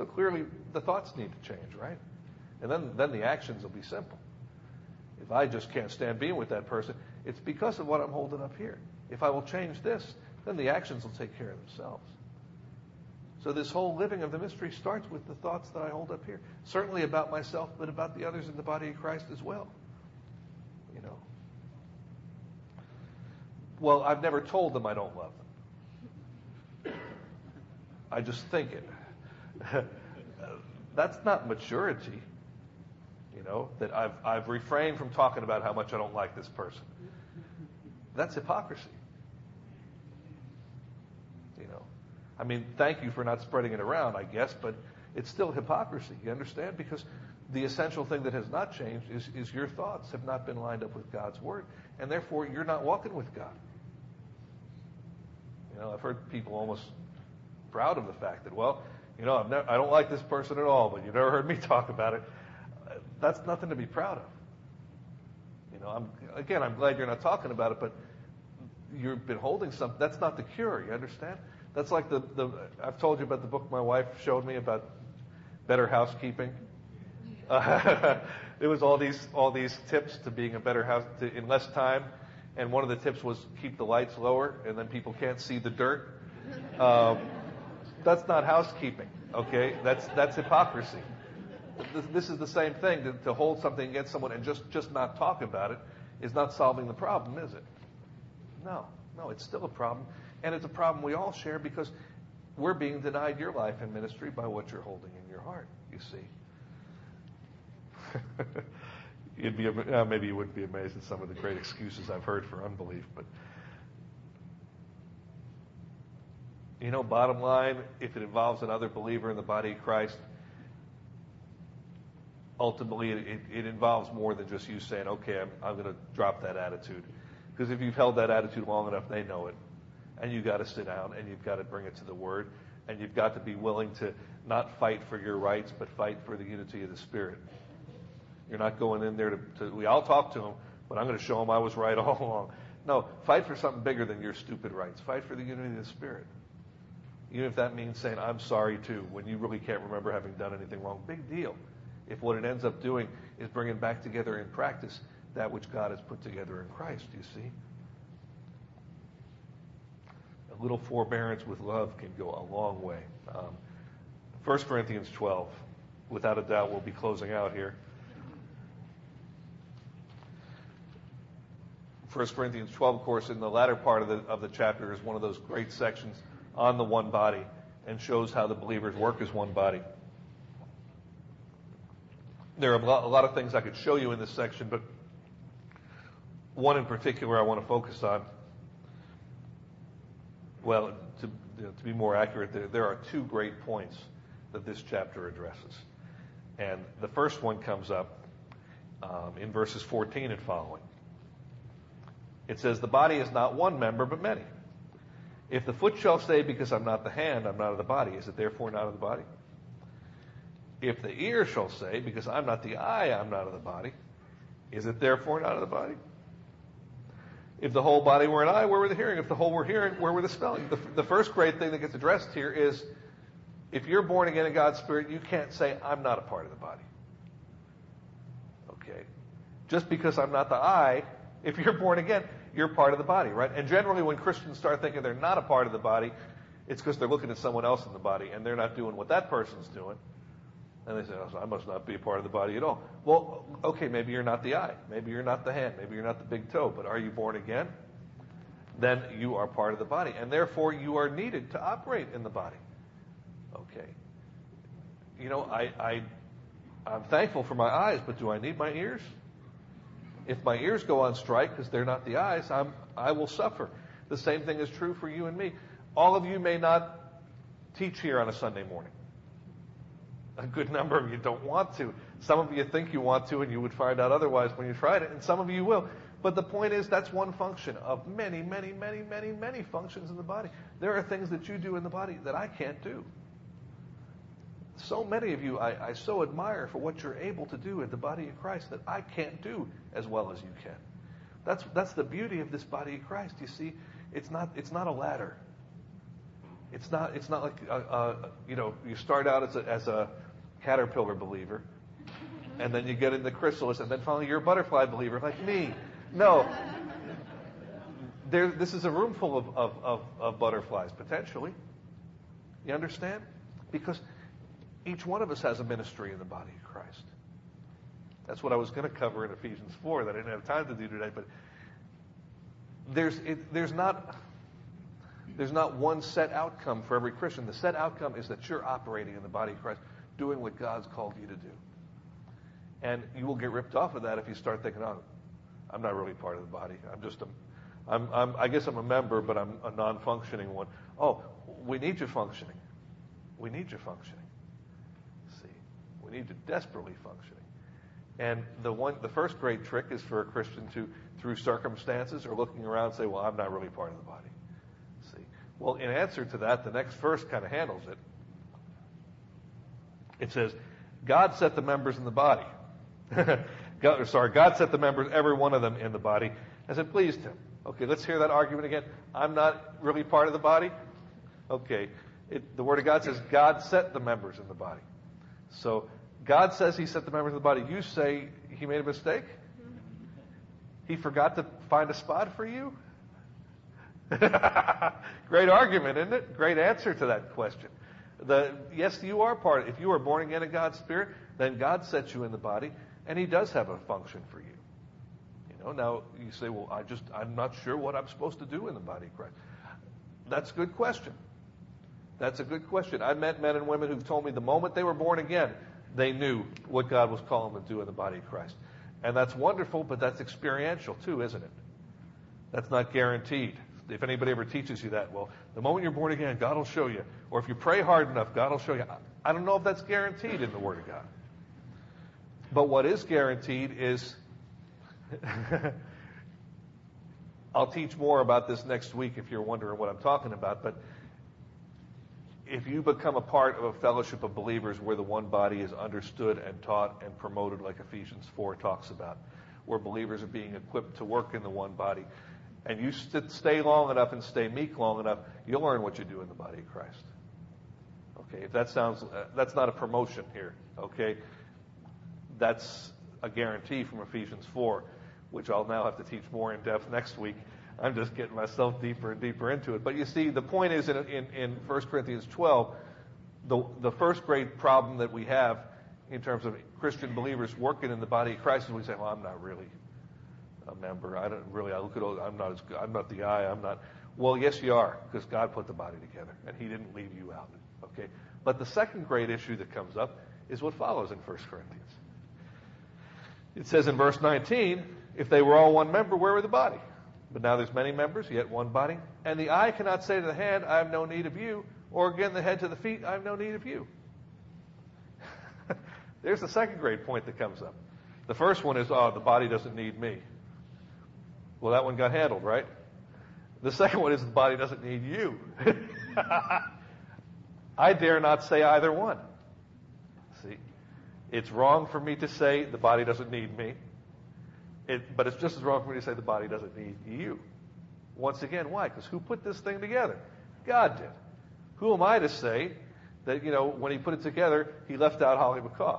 Speaker 1: So clearly the thoughts need to change, right? And then the actions will be simple. If I just can't stand being with that person, it's because of what I'm holding up here. If I will change this, then the actions will take care of themselves. So this whole living of the mystery starts with the thoughts that I hold up here. Certainly about myself, but about the others in the body of Christ as well. You know. Well, I've never told them I don't love them. I just think it. That's not maturity. You know, that I've refrained from talking about how much I don't like this person. That's hypocrisy. You know, I mean, thank you for not spreading it around, I guess, but it's still hypocrisy. You understand? Because the essential thing that has not changed is your thoughts have not been lined up with God's word, and therefore you're not walking with God. You know, I've heard people almost proud of the fact that, well, you know, I don't like this person at all, but you never heard me talk about it. That's nothing to be proud of. You know, I'm glad you're not talking about it, but you've been holding something. That's not the cure. You understand? That's like I've told you about the book my wife showed me about better housekeeping. It was all these tips to being a better house in less time, and one of the tips was keep the lights lower, and then people can't see the dirt. That's not housekeeping. Okay, that's hypocrisy. This is the same thing. To hold something against someone and just not talk about it is not solving the problem, is it? No, it's still a problem. And it's a problem we all share because we're being denied your life and ministry by what you're holding in your heart, you see. Maybe you wouldn't be amazed at some of the great excuses I've heard for unbelief, but you know, bottom line, if it involves another believer in the body of Christ, ultimately, it involves more than just you saying, okay, I'm going to drop that attitude. Because if you've held that attitude long enough, they know it. And you've got to sit down and you've got to bring it to the Word. And you've got to be willing to not fight for your rights, but fight for the unity of the Spirit. You're not going in there I'll talk to them, but I'm going to show them I was right all along. No, fight for something bigger than your stupid rights. Fight for the unity of the Spirit. Even if that means saying, I'm sorry too, when you really can't remember having done anything wrong. Big deal. If what it ends up doing is bringing back together in practice that which God has put together in Christ, you see. A little forbearance with love can go a long way. 1 Corinthians 12, without a doubt, we'll be closing out here. 1 Corinthians 12, of course, in the latter part of the chapter is one of those great sections on the one body and shows how the believers work as one body. There are a lot of things I could show you in this section, but one in particular I want to focus on. Well, to be more accurate, there are two great points that this chapter addresses. And the first one comes up in verses 14 and following. It says, the body is not one member, but many. If the foot shall say, because I'm not the hand, I'm not of the body, is it therefore not of the body? If the ear shall say, because I'm not the eye, I'm not of the body, is it therefore not of the body? If the whole body were an eye, where were the hearing? If the whole were hearing, where were the smelling? The first great thing that gets addressed here is, if you're born again in God's Spirit, you can't say, I'm not a part of the body. Okay? Just because I'm not the eye, if you're born again, you're part of the body, right? And generally when Christians start thinking they're not a part of the body, it's because they're looking at someone else in the body and they're not doing what that person's doing. And they say, oh, so I must not be a part of the body at all. Well, okay, maybe you're not the eye. Maybe you're not the hand. Maybe you're not the big toe. But are you born again? Then you are part of the body. And therefore, you are needed to operate in the body. Okay. You know, I'm thankful for my eyes, but do I need my ears? If my ears go on strike because they're not the eyes, I will suffer. The same thing is true for you and me. All of you may not teach here on a Sunday morning. A good number of you don't want to. Some of you think you want to, and you would find out otherwise when you tried it, and some of you will. But the point is, that's one function of many, many, many, many, many functions in the body. There are things that you do in the body that I can't do. So many of you I so admire for what you're able to do in the body of Christ that I can't do as well as you can. That's the beauty of this body of Christ. You see, it's not a ladder. It's not like you start out as a caterpillar believer, and then you get into chrysalis, and then finally you're a butterfly believer, like me. No. This is a room full of butterflies, potentially. You understand? Because each one of us has a ministry in the body of Christ. That's what I was going to cover in Ephesians 4 that I didn't have time to do today. But there's not one set outcome for every Christian. The set outcome is that you're operating in the body of Christ, doing what God's called you to do. And you will get ripped off of that if you start thinking, oh, I'm not really part of the body. I guess I'm a member, but I'm a non-functioning one. Oh, we need you functioning. We need you functioning. See, we need you desperately functioning. And the first great trick is for a Christian to, through circumstances or looking around, say, well, I'm not really part of the body. See, well, in answer to that, the next verse kind of handles it. It says, God set the members in the body. God set the members, every one of them, in the body as it pleased him. Okay, let's hear that argument again. I'm not really part of the body. Okay, the Word of God says God set the members in the body. So God says he set the members in the body. You say he made a mistake? He forgot to find a spot for you? Great argument, isn't it? Great answer to that question. Yes, you are part. If you are born again in God's Spirit, then God sets you in the body, and he does have a function for you. Now you say, well, I'm not sure what I'm supposed to do in the body of Christ. That's a good question. That's a good question. I've met men and women who've told me the moment they were born again, they knew what God was calling them to do in the body of Christ. And that's wonderful, but that's experiential too, isn't it? That's not guaranteed. If anybody ever teaches you that, well, the moment you're born again, God will show you. Or if you pray hard enough, God will show you. I don't know if that's guaranteed in the Word of God. But what is guaranteed is, I'll teach more about this next week if you're wondering what I'm talking about, but if you become a part of a fellowship of believers where the one body is understood and taught and promoted, like Ephesians 4 talks about, where believers are being equipped to work in the one body, and you stay long enough and stay meek long enough, you'll learn what you do in the body of Christ. Okay, if that sounds, that's not a promotion here, okay? That's a guarantee from Ephesians 4, which I'll now have to teach more in depth next week. I'm just getting myself deeper and deeper into it. But you see, the point is in 1 Corinthians 12, the first great problem that we have in terms of Christian believers working in the body of Christ is we say, well, I'm not really a member. I look at all, I'm not the eye. Well, yes, you are, because God put the body together, and he didn't leave you out. Okay? But the second great issue that comes up is what follows in 1 Corinthians. It says in verse 19, if they were all one member, where were the body? But now there's many members, yet one body. And the eye cannot say to the hand, I have no need of you. Or again, the head to the feet, I have no need of you. There's the second great point that comes up. The first one is, the body doesn't need me. Well, that one got handled, right? The second one is the body doesn't need you. I dare not say either one. See? It's wrong for me to say the body doesn't need me. But it's just as wrong for me to say the body doesn't need you. Once again, why? Because who put this thing together? God did. Who am I to say that, when he put it together, he left out Holly McCaw?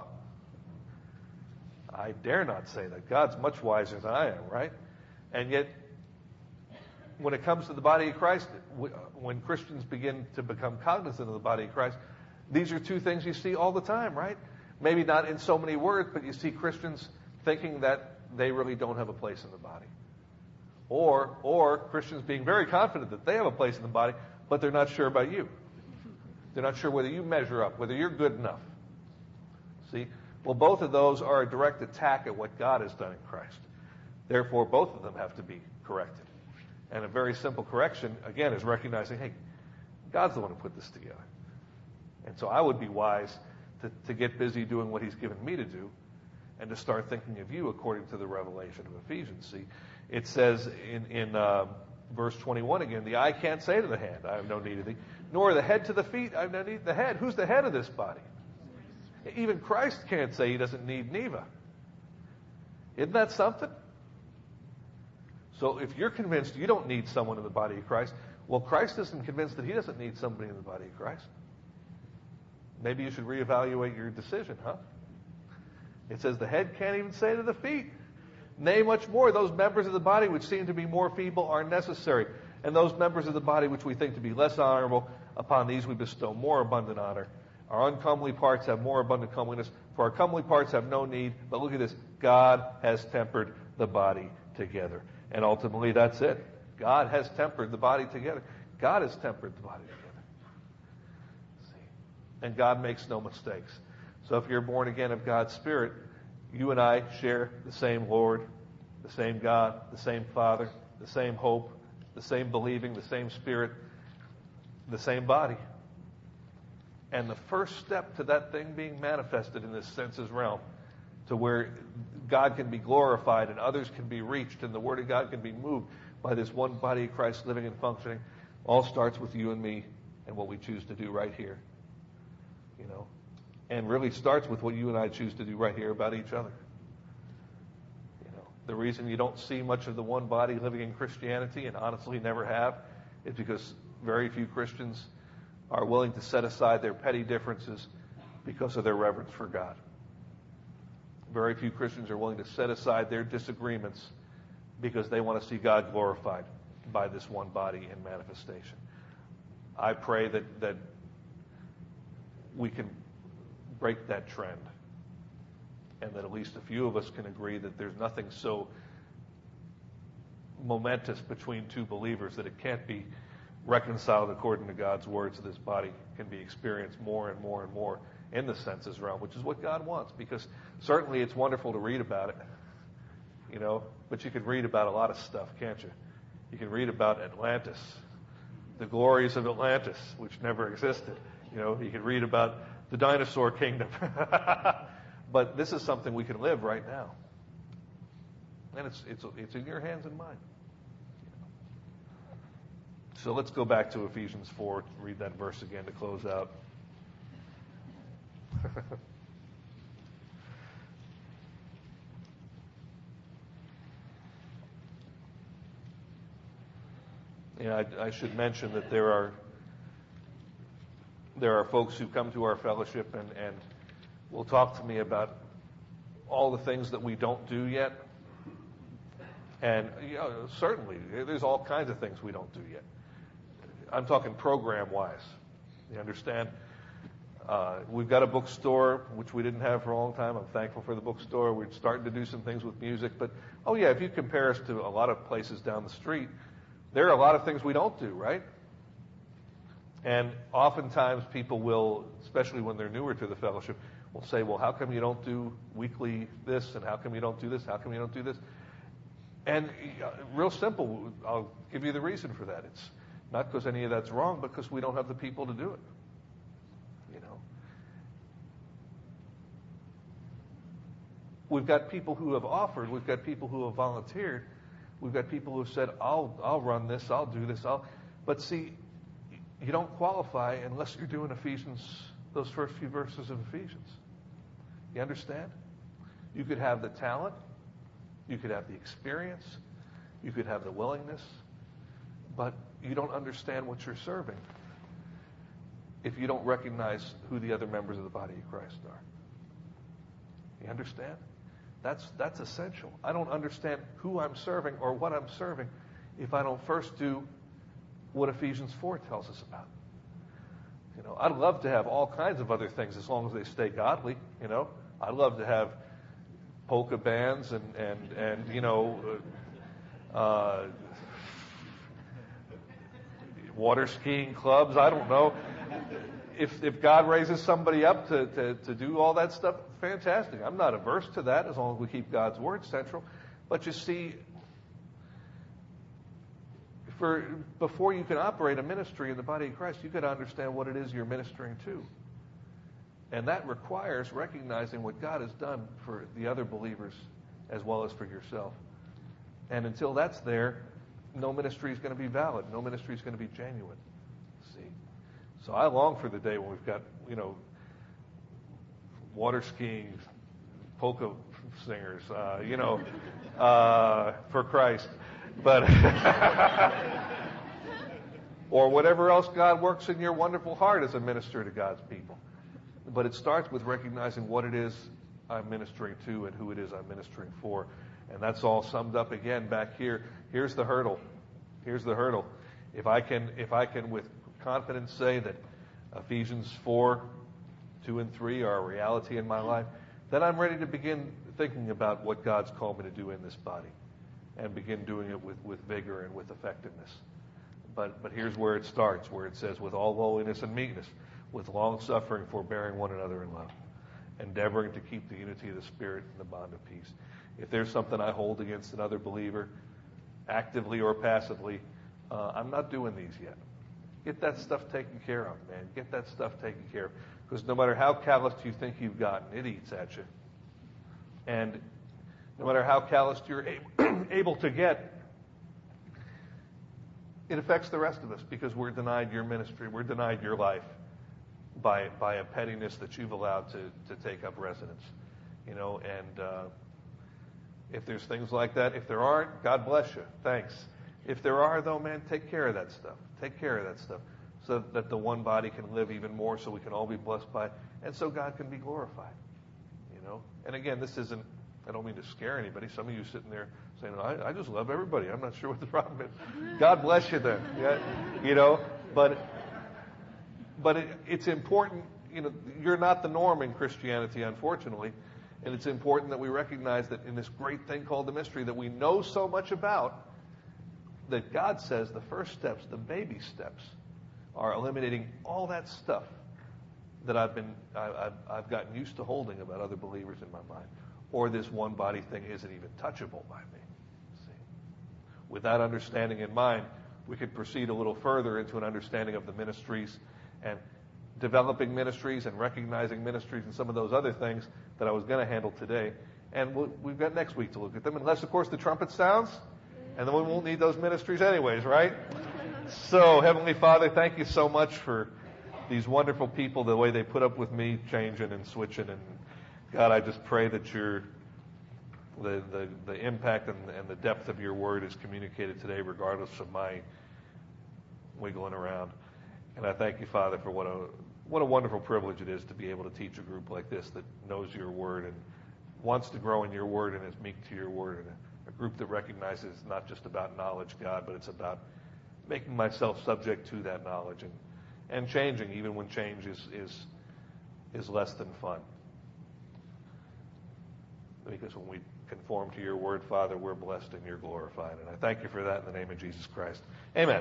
Speaker 1: I dare not say that. God's much wiser than I am, right? And yet, when it comes to the body of Christ, when Christians begin to become cognizant of the body of Christ, these are two things you see all the time, right? Maybe not in so many words, but you see Christians thinking that they really don't have a place in the body. Or Christians being very confident that they have a place in the body, but they're not sure about you. They're not sure whether you measure up, whether you're good enough. See? Well, both of those are a direct attack at what God has done in Christ. Therefore, both of them have to be corrected. And a very simple correction, again, is recognizing, hey, God's the one who put this together. And so I would be wise to get busy doing what he's given me to do and to start thinking of you according to the revelation of Ephesians. See, it says in verse 21 again, the eye can't say to the hand, I have no need of thee, nor the head to the feet, I have no need of the head. Who's the head of this body? Even Christ can't say he doesn't need Neva. Isn't that something? So if you're convinced you don't need someone in the body of Christ, well, Christ isn't convinced that he doesn't need somebody in the body of Christ. Maybe you should reevaluate your decision, huh? It says the head can't even say to the feet, nay, much more, those members of the body which seem to be more feeble are necessary. And those members of the body which we think to be less honorable, upon these we bestow more abundant honor. Our uncomely parts have more abundant comeliness, for our comely parts have no need. But look at this. God has tempered the body together. And ultimately, that's it. God has tempered the body together. God has tempered the body together. See? And God makes no mistakes. So if you're born again of God's Spirit, you and I share the same Lord, the same God, the same Father, the same hope, the same believing, the same Spirit, the same body. And the first step to that thing being manifested in this senses realm, to where God can be glorified and others can be reached and the Word of God can be moved by this one body of Christ living and functioning, all starts with you and me and what we choose to do right here. You know, and really starts with what you and I choose to do right here about each other. You know, the reason you don't see much of the one body living in Christianity, and honestly never have, is because very few Christians are willing to set aside their petty differences because of their reverence for God. Very few Christians are willing to set aside their disagreements because they want to see God glorified by this one body in manifestation. I pray that we can break that trend, and that at least a few of us can agree that there's nothing so momentous between two believers that it can't be reconciled according to God's word, so this body can be experienced more and more and more in the senses realm, which is what God wants. Because certainly it's wonderful to read about it, you know, but you can read about a lot of stuff, can't you? You can read about Atlantis, the glories of Atlantis, which never existed. You know, you can read about the dinosaur kingdom. But this is something we can live right now. And it's in your hands and mine. So let's go back to Ephesians 4, read that verse again to close out. Yeah, I should mention that there are folks who come to our fellowship and will talk to me about all the things that we don't do yet. And you know, certainly, there's all kinds of things we don't do yet. I'm talking program-wise. You understand? We've got a bookstore, which we didn't have for a long time. I'm thankful for the bookstore. We're starting to do some things with music. But, oh yeah, if you compare us to a lot of places down the street, there are a lot of things we don't do, right? And oftentimes people will, especially when they're newer to the fellowship, will say, well, how come you don't do weekly this? And how come you don't do this? How come you don't do this? And real simple, I'll give you the reason for that. It's not because any of that's wrong, but because we don't have the people to do it. You know, we've got people who have offered. We've got people who have volunteered. We've got people who have said, I'll run this. I'll do this. But see, you don't qualify unless you're doing Ephesians, those first few verses of Ephesians. You understand? You could have the talent. You could have the experience. You could have the willingness. But you don't understand what you're serving if you don't recognize who the other members of the body of Christ are. You understand? That's essential. I don't understand who I'm serving or what I'm serving if I don't first do what Ephesians 4 tells us about. You know, I'd love to have all kinds of other things as long as they stay godly. You know, I'd love to have polka bands and you know, water skiing clubs. I don't know. If God raises somebody up to do all that stuff, fantastic. I'm not averse to that as long as we keep God's word central. But you see, before you can operate a ministry in the body of Christ, you've got to understand what it is you're ministering to. And that requires recognizing what God has done for the other believers as well as for yourself. And until that's there, no ministry is going to be valid. No ministry is going to be genuine. See? So I long for the day when we've got, you know, water skiing, polka singers, you know, for Christ. But or whatever else God works in your wonderful heart as a minister to God's people. But it starts with recognizing what it is I'm ministering to and who it is I'm ministering for. And that's all summed up again back here. Here's the hurdle. Here's the hurdle. If I can with confidence say that Ephesians 4, 2 and 3 are a reality in my life, then I'm ready to begin thinking about what God's called me to do in this body and begin doing it with vigor and with effectiveness. But here's where it starts, where it says, with all lowliness and meekness, with long-suffering, forbearing one another in love, endeavoring to keep the unity of the Spirit in the bond of peace. If there's something I hold against another believer, actively or passively, I'm not doing these yet. Get that stuff taken care of, man. Get that stuff taken care of. Because no matter how calloused you think you've gotten, it eats at you. And no matter how calloused you're able to get, it affects the rest of us because we're denied your ministry. We're denied your life by a pettiness that you've allowed to take up residence. You know, and if there's things like that, if there aren't, God bless you. Thanks. If there are, though, man, take care of that stuff. Take care of that stuff so that the one body can live even more, so we can all be blessed by it, and so God can be glorified. You know? And again, this isn't, I don't mean to scare anybody. Some of you sitting there saying, I just love everybody. I'm not sure what the problem is. God bless you then. Yeah, you know, but it's important, you know, you're not the norm in Christianity, unfortunately. And it's important that we recognize that in this great thing called the mystery that we know so much about, that God says the first steps, the baby steps, are eliminating all that stuff that I've gotten used to holding about other believers in my mind. Or this one body thing isn't even touchable by me. See? With that understanding in mind, we could proceed a little further into an understanding of the ministries and developing ministries and recognizing ministries and some of those other things that I was going to handle today. And we've got next week to look at them, unless, of course, the trumpet sounds, and then we won't need those ministries anyways, right? So, Heavenly Father, thank you so much for these wonderful people, the way they put up with me changing and switching. And God, I just pray that the impact and the depth of your word is communicated today, regardless of my wiggling around. And I thank you, Father, for what a wonderful privilege it is to be able to teach a group like this that knows your word and wants to grow in your word and is meek to your word. And a group that recognizes it's not just about knowledge, God, but it's about making myself subject to that knowledge and changing, even when change is less than fun. Because when we conform to your word, Father, we're blessed and you're glorified. And I thank you for that in the name of Jesus Christ. Amen.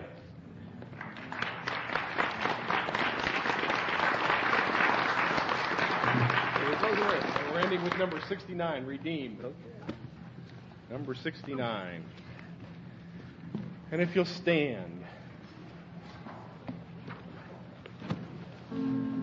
Speaker 2: We're ending with number 69, Redeemed. Number 69. And if you'll stand.